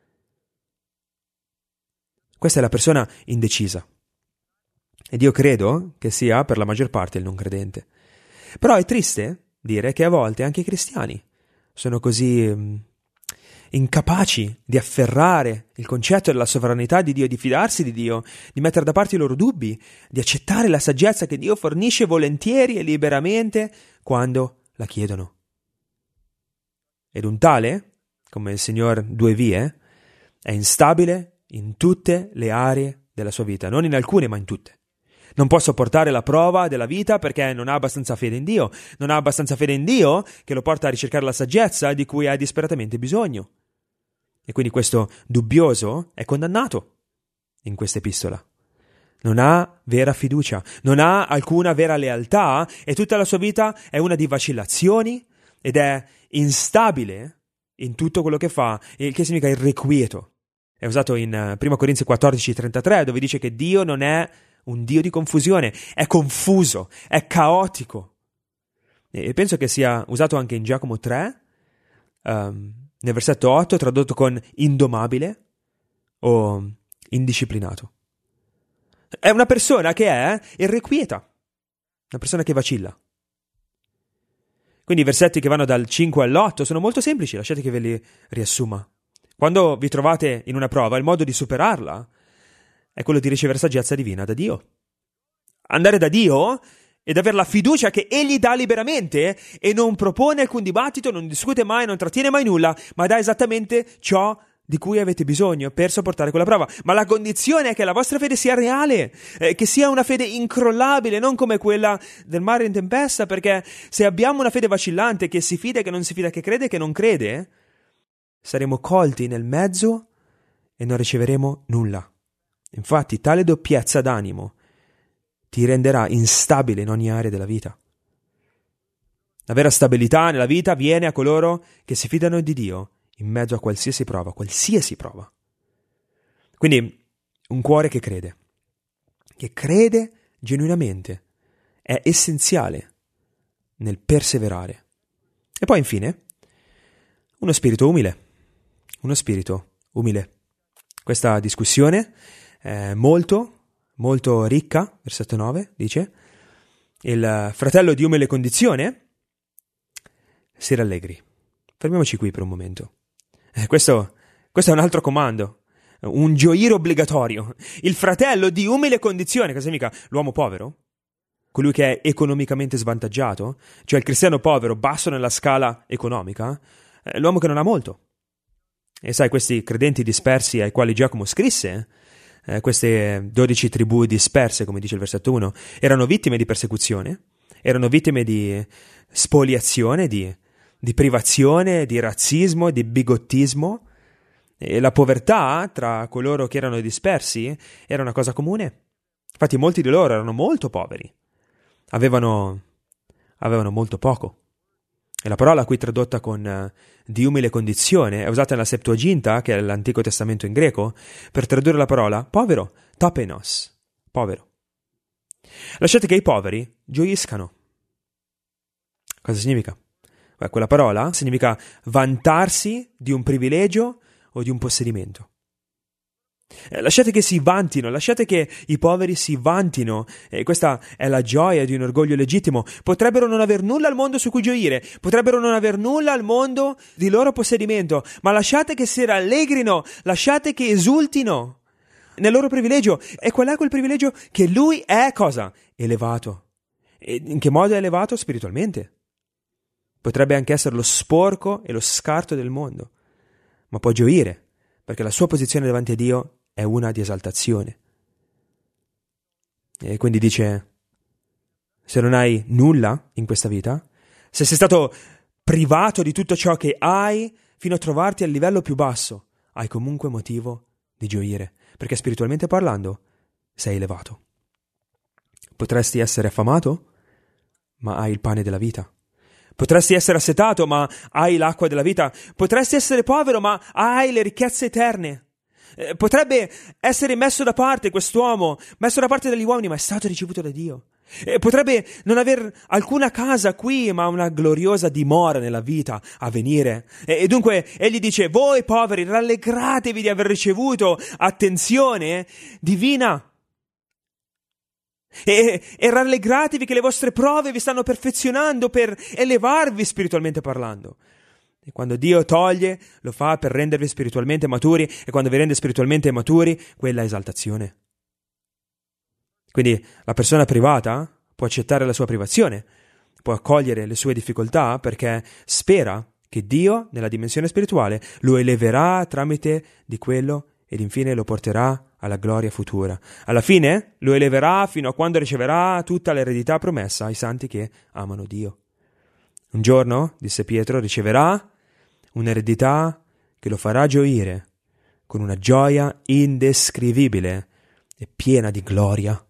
Questa è la persona indecisa. Ed io credo che sia per la maggior parte il non credente. Però è triste dire che a volte anche i cristiani sono così um, incapaci di afferrare il concetto della sovranità di Dio, di fidarsi di Dio, di mettere da parte i loro dubbi, di accettare la saggezza che Dio fornisce volentieri e liberamente quando la chiedono. Ed un tale, come il Signor Due Vie, è instabile in tutte le aree della sua vita, non in alcune ma in tutte. Non può sopportare la prova della vita perché non ha abbastanza fede in Dio, non ha abbastanza fede in Dio che lo porta a ricercare la saggezza di cui ha disperatamente bisogno. E quindi questo dubbioso è condannato in questa epistola. Non ha vera fiducia, non ha alcuna vera lealtà e tutta la sua vita è una di vacillazioni ed è instabile in tutto quello che fa, il che significa irrequieto. È usato in prima Corinzi quattordici trentatré dove dice che Dio non è un Dio di confusione, è confuso, è caotico. E penso che sia usato anche in Giacomo tre, um, nel versetto otto, tradotto con indomabile o indisciplinato. È una persona che è irrequieta, una persona che vacilla. Quindi i versetti che vanno dal cinque all'otto sono molto semplici, lasciate che ve li riassuma. Quando vi trovate in una prova, il modo di superarla è quello di ricevere saggezza divina da Dio. Andare da Dio ed avere la fiducia che Egli dà liberamente e non propone alcun dibattito, non discute mai, non trattiene mai nulla, ma dà esattamente ciò di cui avete bisogno per sopportare quella prova. Ma la condizione è che la vostra fede sia reale, eh, che sia una fede incrollabile, non come quella del mare in tempesta, perché se abbiamo una fede vacillante, che si fida, che non si fida, che crede, che non crede, saremo colti nel mezzo e non riceveremo nulla. Infatti, tale doppiezza d'animo ti renderà instabile in ogni area della vita. La vera stabilità nella vita viene a coloro che si fidano di Dio in mezzo a qualsiasi prova, qualsiasi prova. Quindi, un cuore che crede, che crede genuinamente, è essenziale nel perseverare. E poi, infine, uno spirito umile. Uno spirito umile. Questa discussione è molto, molto ricca, versetto nove, dice, il fratello di umile condizione si rallegri. Fermiamoci qui per un momento. Eh, questo, questo è un altro comando, un gioire obbligatorio. Il fratello di umile condizione, cosa significa? L'uomo povero? Colui che è economicamente svantaggiato? Cioè il cristiano povero, basso nella scala economica? Eh, l'uomo che non ha molto. E sai, questi credenti dispersi ai quali Giacomo scrisse, eh, queste dodici tribù disperse, come dice il versetto uno, erano vittime di persecuzione, erano vittime di spoliazione, di di privazione, di razzismo, di bigottismo, e la povertà tra coloro che erano dispersi era una cosa comune. Infatti molti di loro erano molto poveri, avevano, avevano molto poco. E la parola qui tradotta con uh, di umile condizione è usata nella Septuaginta, che è l'Antico Testamento in greco, per tradurre la parola povero, tapenos, povero. Lasciate che i poveri gioiscano. Cosa significa? Quella parola significa vantarsi di un privilegio o di un possedimento. Eh, lasciate che si vantino, lasciate che i poveri si vantino, e questa è la gioia di un orgoglio legittimo. Potrebbero non aver nulla al mondo su cui gioire, potrebbero non aver nulla al mondo di loro possedimento, ma lasciate che si rallegrino, lasciate che esultino nel loro privilegio. E qual è quel privilegio? Che lui è cosa? Elevato. E in che modo è elevato? Spiritualmente. Potrebbe anche essere lo sporco e lo scarto del mondo, ma può gioire, perché la sua posizione davanti a Dio è una di esaltazione. E quindi dice, se non hai nulla in questa vita, se sei stato privato di tutto ciò che hai fino a trovarti al livello più basso, hai comunque motivo di gioire, perché spiritualmente parlando sei elevato. Potresti essere affamato, ma hai il pane della vita. Potresti essere assetato, ma hai l'acqua della vita. Potresti essere povero, ma hai le ricchezze eterne. Eh, potrebbe essere messo da parte quest'uomo, messo da parte dagli uomini, ma è stato ricevuto da Dio. E potrebbe non aver alcuna casa qui, ma una gloriosa dimora nella vita a venire. E, e dunque egli dice: voi poveri, rallegratevi di aver ricevuto attenzione divina. E, e rallegratevi che le vostre prove vi stanno perfezionando per elevarvi spiritualmente parlando. E quando Dio toglie, lo fa per rendervi spiritualmente maturi, e quando vi rende spiritualmente maturi, quella è esaltazione. Quindi la persona privata può accettare la sua privazione, può accogliere le sue difficoltà perché spera che Dio, nella dimensione spirituale, lo eleverà tramite di quello ed infine lo porterà alla gloria futura. Alla fine lo eleverà fino a quando riceverà tutta l'eredità promessa ai santi che amano Dio. Un giorno, disse Pietro, riceverà un'eredità che lo farà gioire con una gioia indescrivibile e piena di gloria.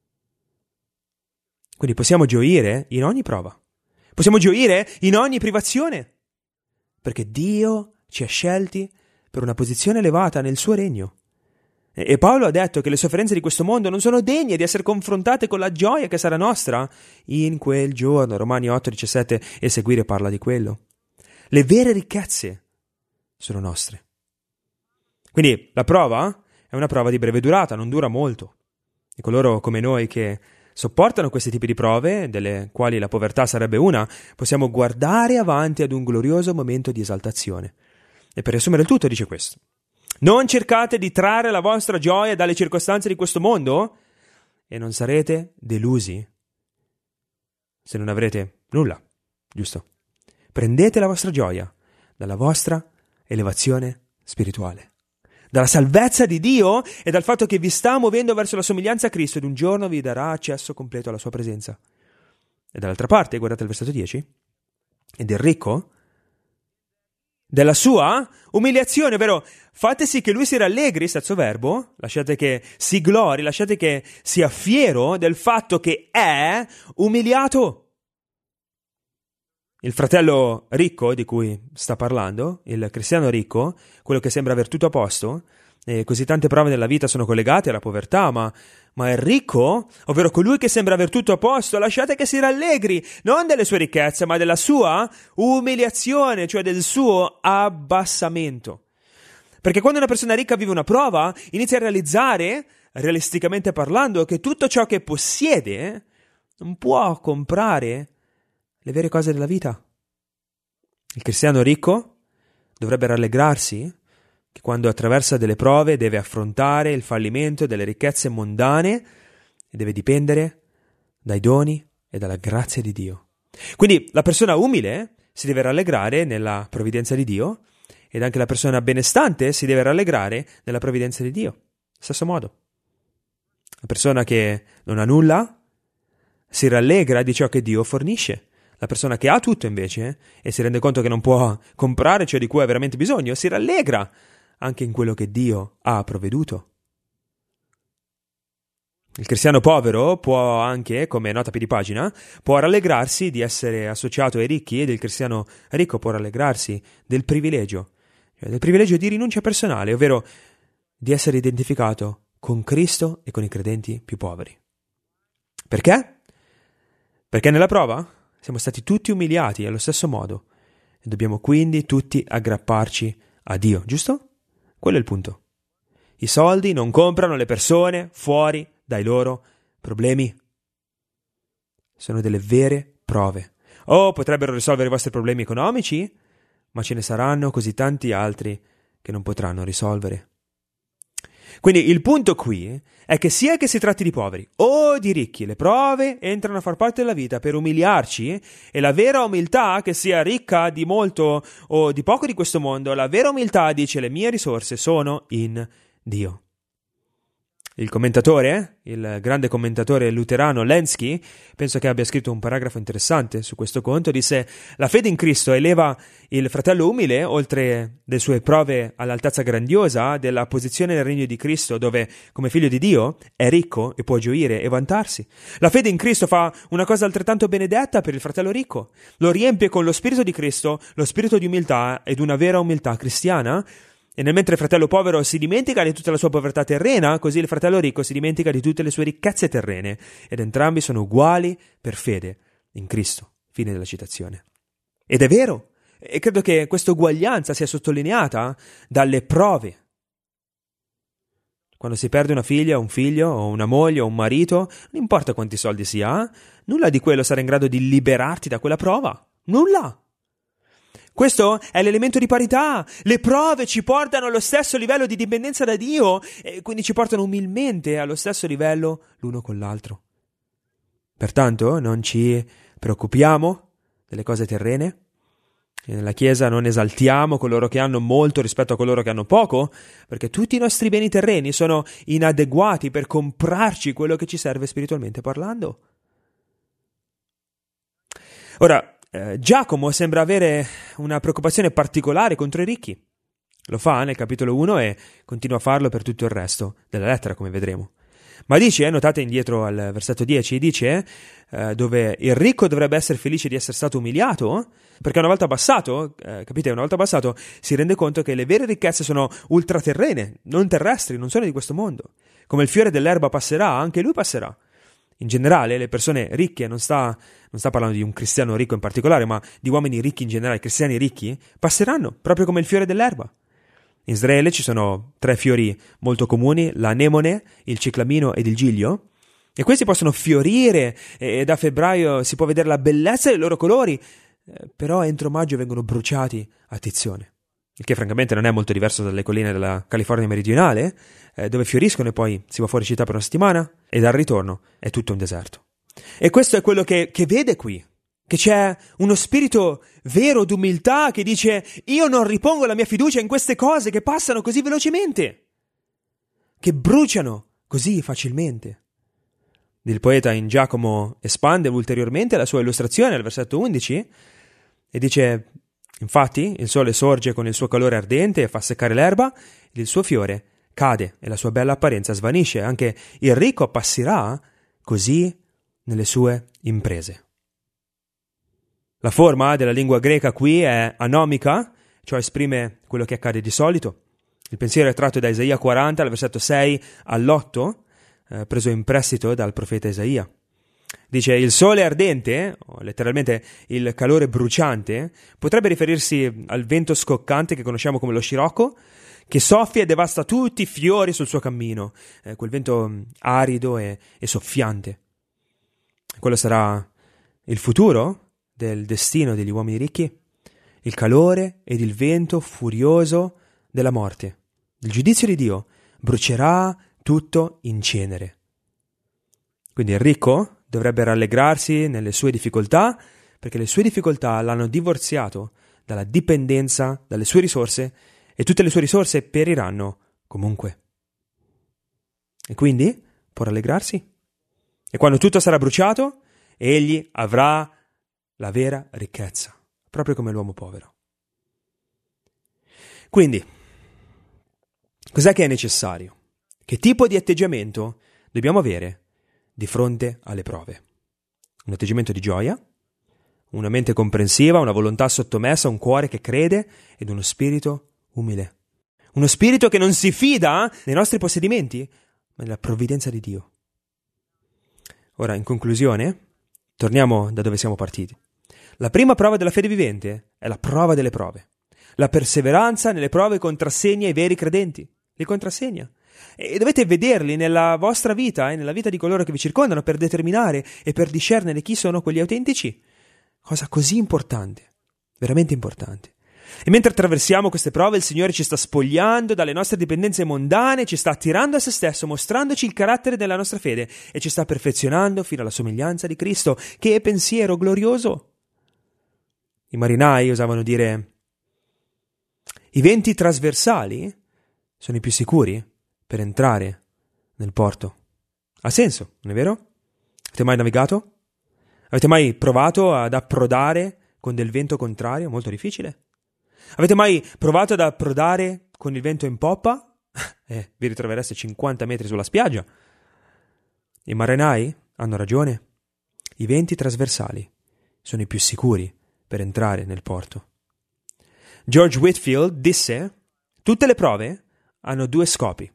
Quindi possiamo gioire in ogni prova, possiamo gioire in ogni privazione, perché Dio ci ha scelti per una posizione elevata nel suo regno. E, e Paolo ha detto che le sofferenze di questo mondo non sono degne di essere confrontate con la gioia che sarà nostra in quel giorno. Romani otto diciassette e seguire parla di quello. Le vere ricchezze sono nostre. Quindi la prova è una prova di breve durata, non dura molto. E coloro come noi che sopportano questi tipi di prove, delle quali la povertà sarebbe una, possiamo guardare avanti ad un glorioso momento di esaltazione. E per riassumere il tutto dice questo: non cercate di trarre la vostra gioia dalle circostanze di questo mondo e non sarete delusi se non avrete nulla, giusto? Prendete la vostra gioia dalla vostra elevazione spirituale, dalla salvezza di Dio e dal fatto che vi sta muovendo verso la somiglianza a Cristo ed un giorno vi darà accesso completo alla sua presenza. E dall'altra parte, guardate il versetto dieci, e del ricco, della sua umiliazione, ovvero fate sì che lui si rallegri, stesso verbo, lasciate che si glori, lasciate che sia fiero del fatto che è umiliato. Il fratello ricco di cui sta parlando, il cristiano ricco, quello che sembra aver tutto a posto, e così tante prove nella vita sono collegate alla povertà, ma, ma il ricco, ovvero colui che sembra aver tutto a posto, lasciate che si rallegri, non delle sue ricchezze, ma della sua umiliazione, cioè del suo abbassamento. Perché quando una persona ricca vive una prova, inizia a realizzare, realisticamente parlando, che tutto ciò che possiede non può comprare le vere cose della vita. Il cristiano ricco dovrebbe rallegrarsi che quando attraversa delle prove deve affrontare il fallimento delle ricchezze mondane e deve dipendere dai doni e dalla grazia di Dio. Quindi la persona umile si deve rallegrare nella provvidenza di Dio ed anche la persona benestante si deve rallegrare nella provvidenza di Dio. Stesso modo. La persona che non ha nulla si rallegra di ciò che Dio fornisce. La persona che ha tutto invece e si rende conto che non può comprare ciò di cui ha veramente bisogno, si rallegra anche in quello che Dio ha provveduto. Il cristiano povero può anche, come nota più di pagina, può rallegrarsi di essere associato ai ricchi ed il cristiano ricco può rallegrarsi del privilegio, cioè del privilegio di rinuncia personale, ovvero di essere identificato con Cristo e con i credenti più poveri. Perché? Perché nella prova siamo stati tutti umiliati allo stesso modo e dobbiamo quindi tutti aggrapparci a Dio, giusto? Quello è il punto. I soldi non comprano le persone fuori dai loro problemi. Sono delle vere prove. O potrebbero risolvere i vostri problemi economici, ma ce ne saranno così tanti altri che non potranno risolvere. Quindi il punto qui è che sia che si tratti di poveri o di ricchi, le prove entrano a far parte della vita per umiliarci e la vera umiltà, che sia ricca di molto o di poco di questo mondo, la vera umiltà dice: le mie risorse sono in Dio. Il commentatore, il grande commentatore luterano Lenski, penso che abbia scritto un paragrafo interessante su questo conto, disse: la fede in Cristo eleva il fratello umile, oltre le sue prove all'altezza grandiosa della posizione nel regno di Cristo, dove come figlio di Dio è ricco e può gioire e vantarsi. La fede in Cristo fa una cosa altrettanto benedetta per il fratello ricco, lo riempie con lo spirito di Cristo, lo spirito di umiltà ed una vera umiltà cristiana, E nel mentre il fratello povero si dimentica di tutta la sua povertà terrena, così il fratello ricco si dimentica di tutte le sue ricchezze terrene, ed entrambi sono uguali per fede in Cristo. Fine della citazione. Ed è vero, e credo che questa uguaglianza sia sottolineata dalle prove. Quando si perde una figlia, un figlio, o una moglie, o un marito, non importa quanti soldi si ha, nulla di quello sarà in grado di liberarti da quella prova. Nulla! Questo è l'elemento di parità. Le prove ci portano allo stesso livello di dipendenza da Dio e quindi ci portano umilmente allo stesso livello l'uno con l'altro. Pertanto non ci preoccupiamo delle cose terrene. Nella Chiesa non esaltiamo coloro che hanno molto rispetto a coloro che hanno poco, perché tutti i nostri beni terreni sono inadeguati per comprarci quello che ci serve spiritualmente parlando. Ora, Eh, Giacomo sembra avere una preoccupazione particolare contro i ricchi. Lo fa nel capitolo uno e continua a farlo per tutto il resto della lettera, come vedremo. Ma dice, notate indietro al versetto dieci, dice eh, dove il ricco dovrebbe essere felice di essere stato umiliato, perché una volta abbassato, eh, capite, una volta abbassato si rende conto che le vere ricchezze sono ultraterrene, non terrestri, non sono di questo mondo. Come il fiore dell'erba passerà, anche lui passerà. In generale, le persone ricche, non sta, non sta parlando di un cristiano ricco in particolare, ma di uomini ricchi in generale, cristiani ricchi, passeranno, proprio come il fiore dell'erba. In Israele ci sono tre fiori molto comuni, l'anemone, il ciclamino ed il giglio, e questi possono fiorire, e da febbraio si può vedere la bellezza dei loro colori, eh, però entro maggio vengono bruciati a tizione. Il che francamente non è molto diverso dalle colline della California meridionale, eh, dove fioriscono e poi si va fuori città per una settimana, e dal ritorno è tutto un deserto. E questo è quello che, che vede qui, che c'è uno spirito vero d'umiltà che dice: io non ripongo la mia fiducia in queste cose che passano così velocemente, che bruciano così facilmente. Il poeta in Giacomo espande ulteriormente la sua illustrazione al versetto undici e dice: infatti il sole sorge con il suo calore ardente e fa seccare l'erba, ed il suo fiore cade e la sua bella apparenza svanisce. Anche il ricco appassirà così nelle sue imprese. La forma della lingua greca qui è anomica, cioè esprime quello che accade di solito. Il pensiero è tratto da Isaia quaranta, al versetto sei all'otto, eh, preso in prestito dal profeta Isaia. Dice: il sole ardente, o letteralmente il calore bruciante, potrebbe riferirsi al vento scoccante che conosciamo come lo scirocco, che soffia e devasta tutti i fiori sul suo cammino, eh, quel vento arido e, e soffiante. Quello sarà il futuro del destino degli uomini ricchi, il calore ed il vento furioso della morte. Il giudizio di Dio brucerà tutto in cenere. Quindi il ricco dovrebbe rallegrarsi nelle sue difficoltà, perché le sue difficoltà l'hanno divorziato dalla dipendenza dalle sue risorse, e tutte le sue risorse periranno comunque. E quindi può rallegrarsi. E quando tutto sarà bruciato, egli avrà la vera ricchezza, proprio come l'uomo povero. Quindi, cos'è che è necessario? Che tipo di atteggiamento dobbiamo avere di fronte alle prove? Un atteggiamento di gioia, una mente comprensiva, una volontà sottomessa, un cuore che crede ed uno spirito umile. Uno spirito che non si fida dei nostri possedimenti, ma della provvidenza di Dio. Ora, in conclusione, torniamo da dove siamo partiti. La prima prova della fede vivente è la prova delle prove. La perseveranza nelle prove contrassegna i veri credenti. Li contrassegna. E dovete vederli nella vostra vita e nella vita di coloro che vi circondano per determinare e per discernere chi sono quelli autentici. Cosa così importante, veramente importante. E mentre attraversiamo queste prove, il Signore ci sta spogliando dalle nostre dipendenze mondane, ci sta attirando a se stesso, mostrandoci il carattere della nostra fede e ci sta perfezionando fino alla somiglianza di Cristo. Che pensiero glorioso! I marinai usavano dire: i venti trasversali sono i più sicuri per entrare nel porto. Ha senso, non è vero? Avete mai navigato? Avete mai provato ad approdare con del vento contrario? Molto difficile. Avete mai provato ad approdare con il vento in poppa? Eh, vi ritrovereste cinquanta metri sulla spiaggia. I marinai hanno ragione. I venti trasversali sono i più sicuri per entrare nel porto. George Whitefield disse: Tutte le prove hanno due scopi: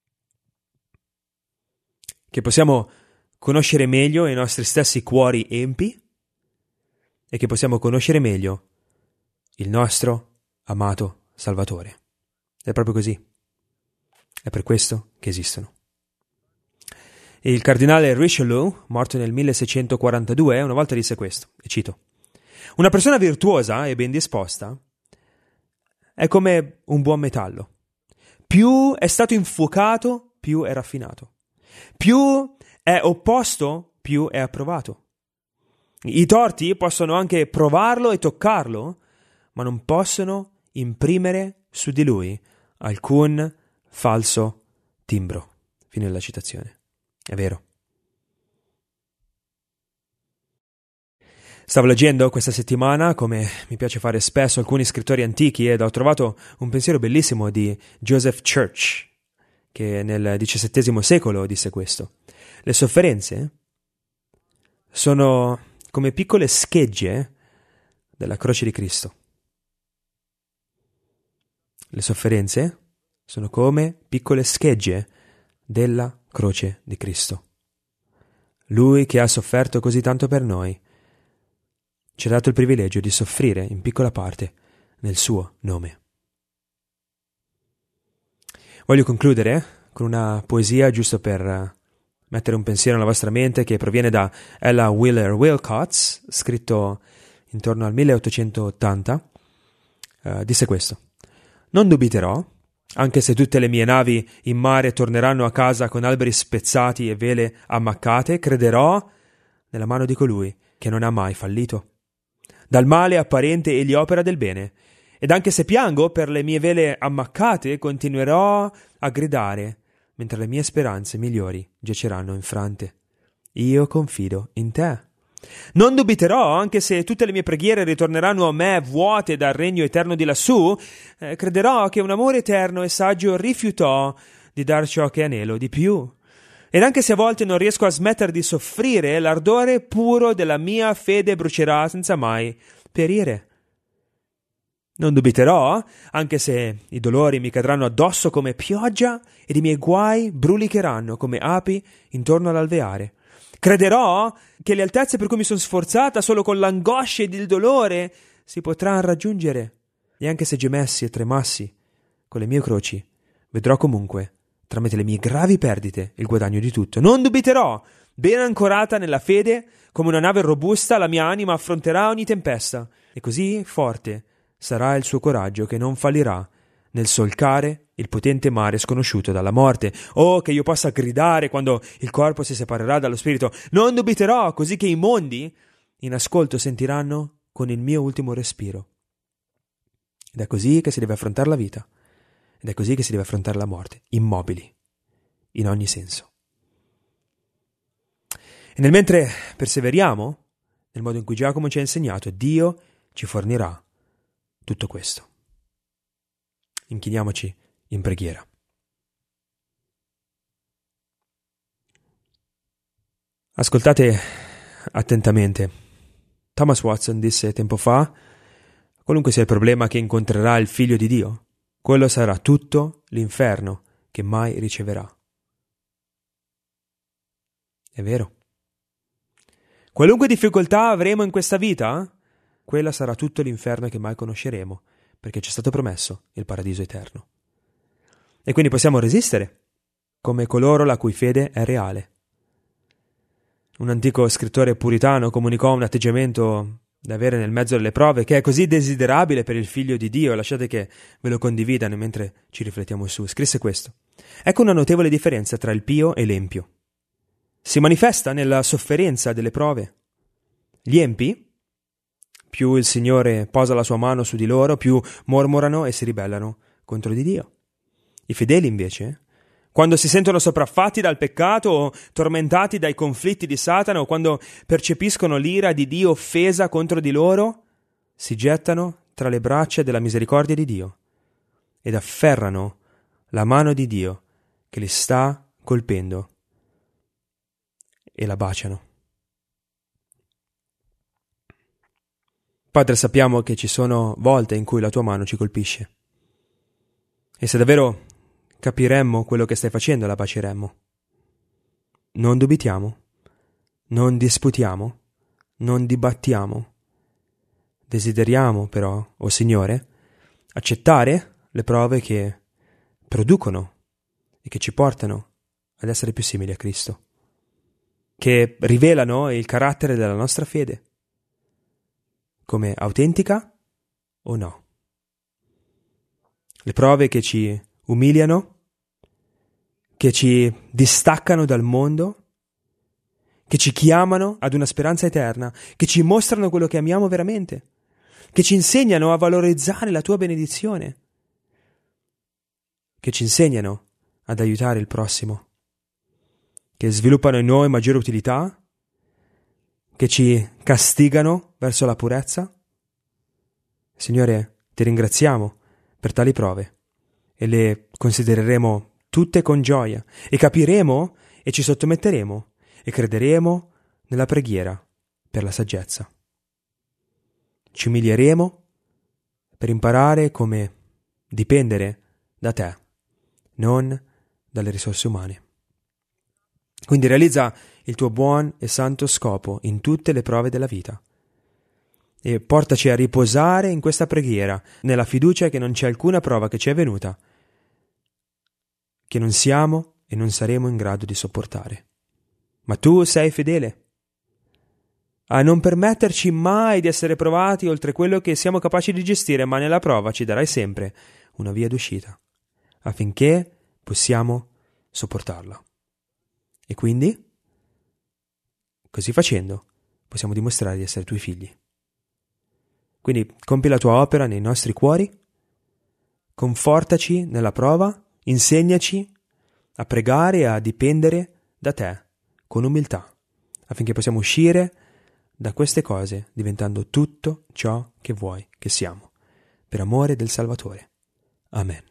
che possiamo conoscere meglio i nostri stessi cuori empi e che possiamo conoscere meglio il nostro amato Salvatore. È proprio così. È per questo che esistono. Il cardinale Richelieu, morto nel milleseicentoquarantadue, una volta disse questo, e cito: «Una persona virtuosa e ben disposta è come un buon metallo. Più è stato infuocato, più è raffinato. Più è opposto, più è approvato. I torti possono anche provarlo e toccarlo, ma non possono imprimere su di lui alcun falso timbro». Fine della citazione. È vero. Stavo leggendo questa settimana, come mi piace fare spesso, alcuni scrittori antichi ed ho trovato un pensiero bellissimo di Joseph Church, che nel diciassettesimo secolo disse questo: «Le sofferenze sono come piccole schegge della croce di Cristo». Le sofferenze sono come piccole schegge della croce di Cristo. Lui che ha sofferto così tanto per noi ci ha dato il privilegio di soffrire in piccola parte nel suo nome. Voglio concludere con una poesia giusto per mettere un pensiero nella vostra mente, che proviene da Ella Wheeler Wilcox, scritto intorno al milleottocentottanta. Uh, disse questo: «Non dubiterò, anche se tutte le mie navi in mare torneranno a casa con alberi spezzati e vele ammaccate, crederò nella mano di colui che non ha mai fallito. Dal male apparente egli opera del bene, ed anche se piango per le mie vele ammaccate, continuerò a gridare, mentre le mie speranze migliori giaceranno infrante. Io confido in te. Non dubiterò, anche se tutte le mie preghiere ritorneranno a me vuote dal regno eterno di lassù, eh, crederò che un amore eterno e saggio rifiutò di dar ciò che anelo di più. Ed anche se a volte non riesco a smettere di soffrire, l'ardore puro della mia fede brucerà senza mai perire. Non dubiterò, anche se i dolori mi cadranno addosso come pioggia ed i miei guai brulicheranno come api intorno all'alveare. Crederò che le altezze per cui mi sono sforzata solo con l'angoscia ed il dolore si potranno raggiungere. E anche se gemessi e tremassi con le mie croci, vedrò comunque, tramite le mie gravi perdite, il guadagno di tutto. Non dubiterò, ben ancorata nella fede, come una nave robusta, la mia anima affronterà ogni tempesta, e così forte sarà il suo coraggio che non fallirà nel solcare il potente mare sconosciuto dalla morte. Oh, che io possa gridare quando il corpo si separerà dallo spirito: non dubiterò, così che i mondi in ascolto sentiranno con il mio ultimo respiro. Ed è così che si deve affrontare la vita, ed è così che si deve affrontare la morte, immobili, in ogni senso. E nel mentre perseveriamo, nel modo in cui Giacomo ci ha insegnato, Dio ci fornirà tutto questo. Inchiniamoci in preghiera. Ascoltate attentamente. Thomas Watson disse tempo fa: qualunque sia il problema che incontrerà il figlio di Dio, quello sarà tutto l'inferno che mai riceverà. È vero. Qualunque difficoltà avremo in questa vita, quella sarà tutto l'inferno che mai conosceremo, perché ci è stato promesso il paradiso eterno. E quindi possiamo resistere, come coloro la cui fede è reale. Un antico scrittore puritano comunicò un atteggiamento da avere nel mezzo delle prove che è così desiderabile per il figlio di Dio. Lasciate che ve lo condividano mentre ci riflettiamo su. Scrisse questo: ecco una notevole differenza tra il pio e l'empio. Si manifesta nella sofferenza delle prove. Gli empi, più il Signore posa la sua mano su di loro, più mormorano e si ribellano contro di Dio. I fedeli, invece, quando si sentono sopraffatti dal peccato o tormentati dai conflitti di Satana, o quando percepiscono l'ira di Dio offesa contro di loro, si gettano tra le braccia della misericordia di Dio ed afferrano la mano di Dio che li sta colpendo e la baciano. Padre, sappiamo che ci sono volte in cui la tua mano ci colpisce E se davvero capiremmo quello che stai facendo, la baceremmo. Non dubitiamo, non disputiamo, non dibattiamo. Desideriamo però, o oh Signore, accettare le prove che producono e che ci portano ad essere più simili a Cristo, che rivelano il carattere della nostra fede, come autentica o no. Le prove che ci umiliano, che ci distaccano dal mondo, che ci chiamano ad una speranza eterna, che ci mostrano quello che amiamo veramente, che ci insegnano a valorizzare la tua benedizione, che ci insegnano ad aiutare il prossimo, che sviluppano in noi maggiore utilità, che ci castigano verso la purezza. Signore, ti ringraziamo per tali prove e le considereremo tutte con gioia e capiremo e ci sottometteremo e crederemo nella preghiera per la saggezza. Ci umilieremo per imparare come dipendere da te, non dalle risorse umane. Quindi realizza il tuo buon e santo scopo in tutte le prove della vita e portaci a riposare in questa preghiera, nella fiducia che non c'è alcuna prova che ci è venuta che non siamo e non saremo in grado di sopportare. Ma tu sei fedele a non permetterci mai di essere provati oltre quello che siamo capaci di gestire, ma nella prova ci darai sempre una via d'uscita affinché possiamo sopportarla. E quindi, così facendo, possiamo dimostrare di essere tuoi figli. Quindi compi la tua opera nei nostri cuori, confortaci nella prova, insegnaci a pregare e a dipendere da te con umiltà, affinché possiamo uscire da queste cose diventando tutto ciò che vuoi che siamo, per amore del Salvatore. Amen.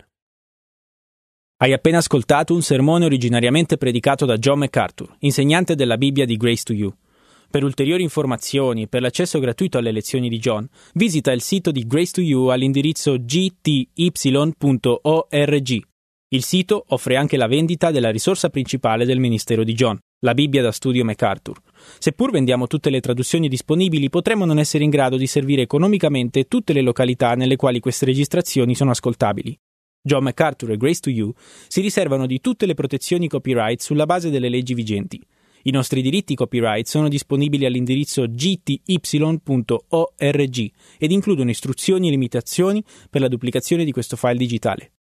Hai appena ascoltato un sermone originariamente predicato da John MacArthur, insegnante della Bibbia di Grace to You. Per ulteriori informazioni e per l'accesso gratuito alle lezioni di John, visita il sito di Grace to You all'indirizzo g t y punto org. Il sito offre anche la vendita della risorsa principale del ministero di John, la Bibbia da studio MacArthur. Seppur vendiamo tutte le traduzioni disponibili, potremmo non essere in grado di servire economicamente tutte le località nelle quali queste registrazioni sono ascoltabili. John MacArthur e Grace to You si riservano di tutte le protezioni copyright sulla base delle leggi vigenti. I nostri diritti copyright sono disponibili all'indirizzo g t y punto org ed includono istruzioni e limitazioni per la duplicazione di questo file digitale.